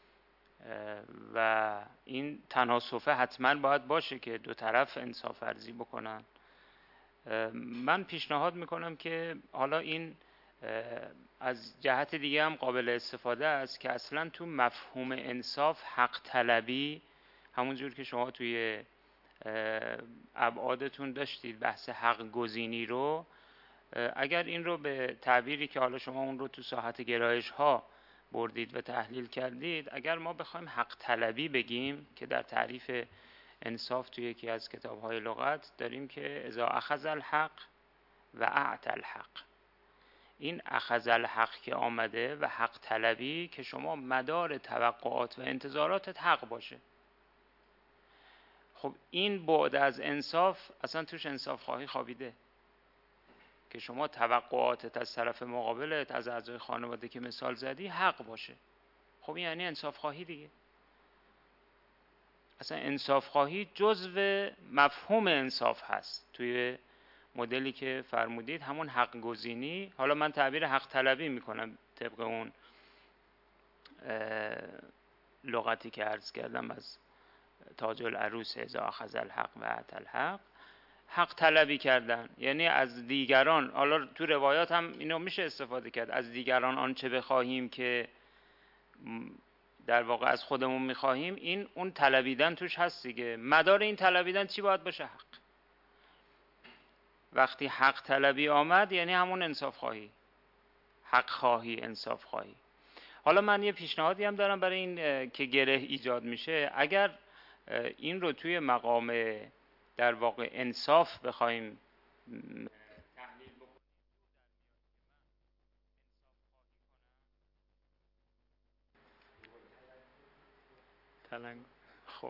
و این تناسفه حتما باید باشه که دو طرف انصاف ورزی بکنن. من پیشنهاد میکنم که حالا این از جهت دیگه هم قابل استفاده است که اصلا تو مفهوم انصاف حق طلبی، همونجور که شما توی ابعادتون داشتید بحث حق گزینی رو، اگر این رو به تعبیری که حالا شما اون رو تو ساحت گرایش ها بردید و تحلیل کردید، اگر ما بخوایم حق طلبی بگیم که در تعریف انصاف توی یکی از کتاب های لغت داریم که اذا اخذ الحق و اعطى الحق. این اخذ الحق که آمده و حق طلبی که شما مدار توقعات و انتظاراتت حق باشه. خب این بعد از انصاف اصلا توش انصاف خواهی خوابیده که شما توقعاتت از طرف مقابلت، از اعضای خانواده که مثال زدی، حق باشه. خب این یعنی انصاف خواهی دیگه. اصلا انصاف خواهی جزو مفهوم انصاف هست توی مدلی که فرمودید، همون حق گزینی. حالا من تعبیر حق طلبی میکنم طبق اون لغتی که عرض کردم از تاج العروس اذا اخذ الحق و اعطى الحق. حق طلبی کردن یعنی از دیگران، حالا تو روایات هم اینو میشه استفاده کرد، از دیگران آنچه بخواهیم که در واقع از خودمون میخواهیم. این اون طلبیدن توش هست دیگه. مدار این طلبیدن چی باید باشه؟ حق. وقتی حق طلبی آمد یعنی همون انصاف خواهی، حق خواهی، انصاف خواهی. حالا من یه پیشنهادی هم دارم برای این که گره ایجاد میشه. اگر این رو توی مقام در واقع انصاف بخوایم تحلیل بکنیم، خب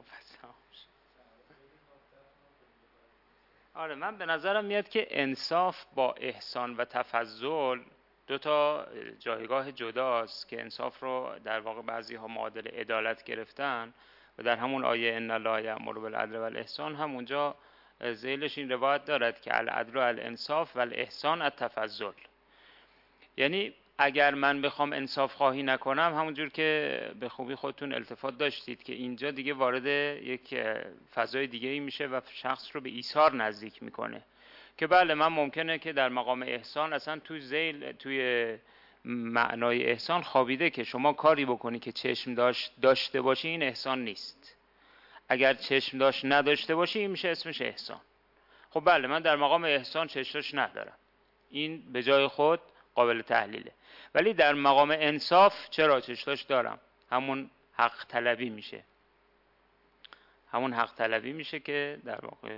آره، من به نظرم میاد که انصاف با احسان و تفضل دو تا جایگاه جداست که انصاف رو در واقع بعضی ها معادل عدالت گرفتن و در همون آیه ان الله یأمر بالعدل والاحسان هم اونجا ذیلش این روایت دارد که العدل و الانصاف و الاحسان التفضل. یعنی اگر من بخوام انصاف خواهی نکنم، همونجور که به خوبی خودتون التفات داشتید که اینجا دیگه وارد یک فضای دیگه ای میشه و شخص رو به ایثار نزدیک میکنه. که بله، من ممکنه که در مقام احسان اصلا توی معنای احسان خوابیده که شما کاری بکنی که چشم داشته باشی، این احسان نیست. اگر چشم نداشته باشی، این میشه اسمش احسان. خب بله، من در مقام احسان چشم ندارم، این به جای خود قابل تحلیله. ولی در مقام انصاف چرا چشتاش دارم، همون حق طلبی میشه، همون حق طلبی میشه که در واقع.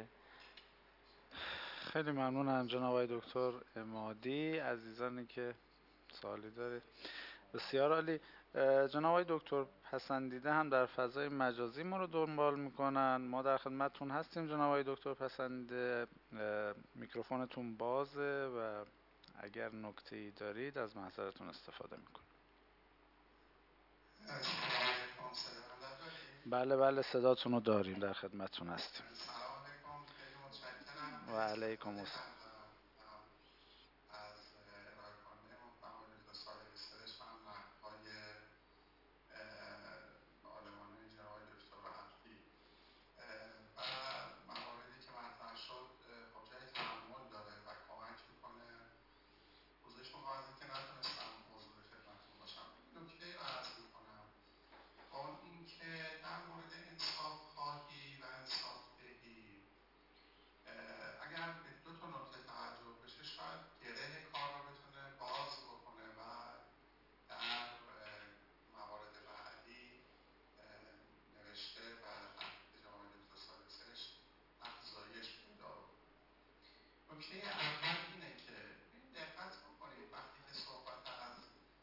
خیلی ممنونم جناب آقای دکتر عمادی. عزیزانی که سوالی دارید بسیار عالی. جناب آقای دکتر پسندیده هم در فضای مجازی ما رو دنبال میکنن. ما در خدمتتون هستیم جناب آقای دکتر پسندیده، میکروفونتون بازه و اگر نکته‌ای دارید از محضرتون استفاده میکنیم. بله بله صداتون رو داریم، در خدمتتون هستیم.
سلام علیکم، خیلی متشکرم.
و علیکم السلام.
از ارائه کننده محتوا دکتر صادقی سرش و هم نقدهای عالمانه جناب دکتر عبدی و مواردی که مطرح شد خب جای تأمل داره و کمک میکنه. پوزش میخوام از اینکه نتونستم حضور خدمتتون باشم. نکته رو عرض میکنم، اون اینکه در مورد انصاف خواهی و انصاف دهی اگر به دو تا نکته توجه بشه شاید گره کار رو بتونه باز بکنه و در موارد بعدی نوشته و تحقیق جناب دکتر صادق سرش افزایش پیدا بکنه. نکته اول اینه که دقت بکنید وقتی که صحبت از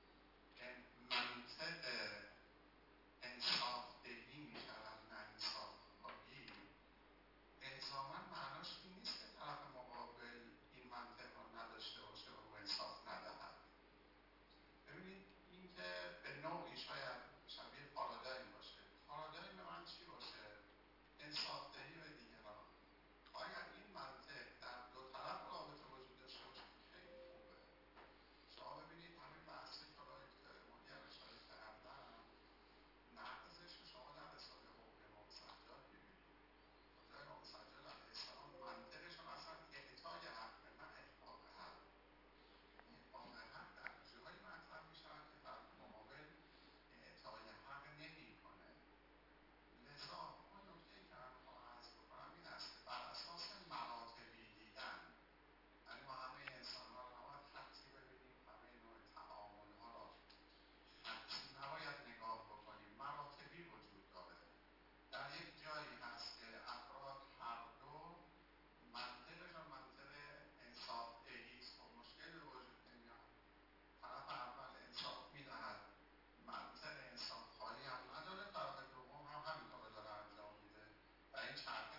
منطق انصاف دهی می شود نه انصاف خواهی، الزاماً معناش این نیست که طرف مقابل این منطق رو نداشته باشه و رو انصاف ندهد. ببینید این که به نوعی شاید شبیه پارادایم باشه. پارادایم من چی باشه؟ انصاف دهی به دیگران. اگر این منطق در دو طرف رابطه وجود داشته باشه خیلی خوبه. شما ببینید همین بحثی که مدیر اشاره کردن، نقضش شما در رساله حقوق امام سجاد می‌بینید. اونجا امام سجاد علیه السلام منطقشون اصلا اعطای حق نه احقاق حق. احقاق حق در جایی مطرح می‌شود که طرف مقابل اعطای حق نمی‌کنه. لذا اون نکته‌ای که من می‌خوام عرض بکنم این است که بر اساس مراتبی دیدن، یعنی ما همه انسان‌ها رو نباید خطی ببینیم، همه نوع تعامل‌ها را خطی نباید نگاه بکنیم، مراتبی وجود داره. در یک جایی هست که افراد هر دو منطقشون منطق انصاف دهی است، خب مشکلی به وجود نمیاد. طرف اول انصاف میدهد، منطق انصاف خواهی هم نداره، طرف دوم هم همینطور رو داره انجام میده و این چرخه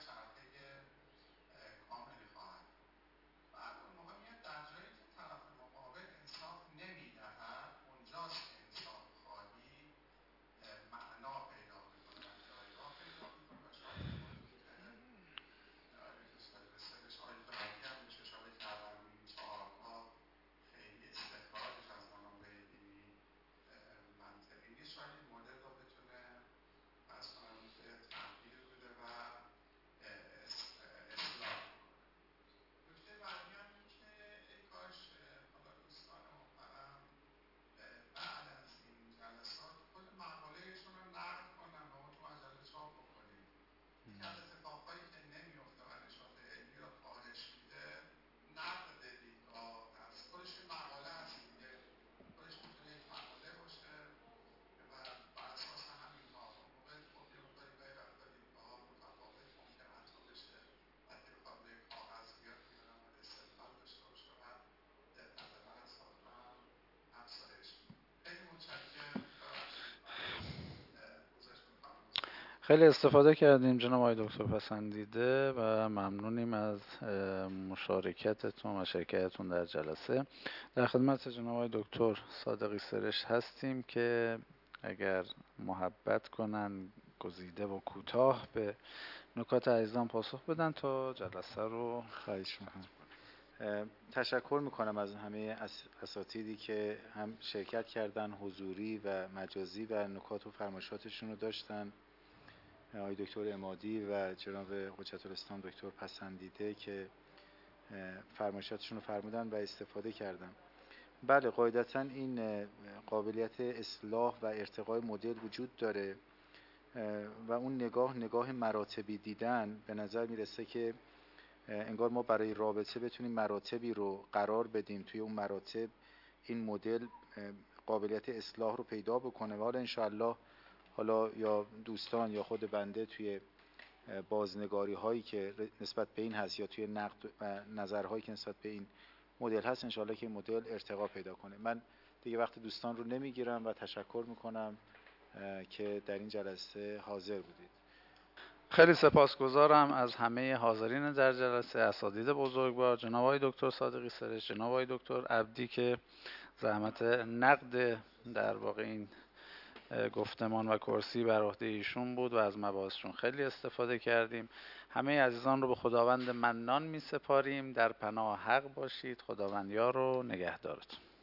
کاملی خواهد. بعد اون موقع میاد در جایی که طرف مقابل انصاف نمیدهد، اونجاست که انصاف خواهی معنا پیدا میکنه و جایگاه پیدا میکنه و شاید همونطور که سرش آقای داروی هم بهش اشاره کردن، این چهارگاه خیلی استخراجش از منابع دینی منطقی نیست، شاید این مدل رو بتونه بس کنم که تغییر بده و اصلاح کنه. نکته بعدی هم این که ای کاش حالا دوستان محترم بعد از این جلسات کل مقالهشون رو نقد کنن و ما تو مجله چاپ بکنیم. یکی از اتفاقهایی که نمیفته و نشاط علمی رو کاهش میده نقد دیدگاه هست. خودش مقاله هست دیگه، خودش میتونه یک مقاله باشه و بر اساس همینها اون موقع خب یه مقداری گاهی وقتا دیدگاه‌ها متفاوت ممکن حتی بشه وقتی بخواد روی کاغذ بیاد که آدم باید استدلال داشته باشه و دقت بحث‌ها رو هم افزایش میده. خیلی متشکرم.
خیلی استفاده کردیم جناب آقای دکتر پسندیده و ممنونیم از مشارکتتون و شرکتتون در جلسه. در خدمت جناب آقای دکتر صادقی سرش هستیم که اگر محبت کنن گزیده و کوتاه به نکات عزیزان پاسخ بدن تا جلسه رو
خواهش می‌کنم. تشکر میکنم از همه اساتیدی که هم شرکت کردن حضوری و مجازی و نکات و فرمایشاتشون رو داشتن، آقای دکتر عمادی و جناب حجت الاسلام دکتر پسندیده که فرمایشاتشون رو فرمودن و استفاده کردن. بله قاعدتاً این قابلیت اصلاح و ارتقای مدل وجود داره و اون نگاه مراتبی دیدن به نظر میرسه که انگار ما برای رابطه بتونیم مراتبی رو قرار بدیم، توی اون مراتب این مدل قابلیت اصلاح رو پیدا بکنه و حالا انشاءالله حالا یا دوستان یا خود بنده توی بازنگاری هایی که نسبت به این هست یا توی نقد و نظرهایی که نسبت به این مدل هست انشاءالله که این مدل ارتقا پیدا کنه. من دیگه وقت دوستان رو نمیگیرم و تشکر میکنم که در این جلسه حاضر بودید.
خیلی سپاسگزارم از همه حاضرین در جلسه، اساتید بزرگوار، جناب آقای دکتر صادقی سرشت، جناب آقای دکتر عبدی که زحمت نقد در واقع این گفتمان و کرسی بر عهده ایشون بود و از مباحثشون خیلی استفاده کردیم. همه عزیزان رو به خداوند منان می سپاریم. در پناه حق باشید. خداوند یار و نگهدارتون.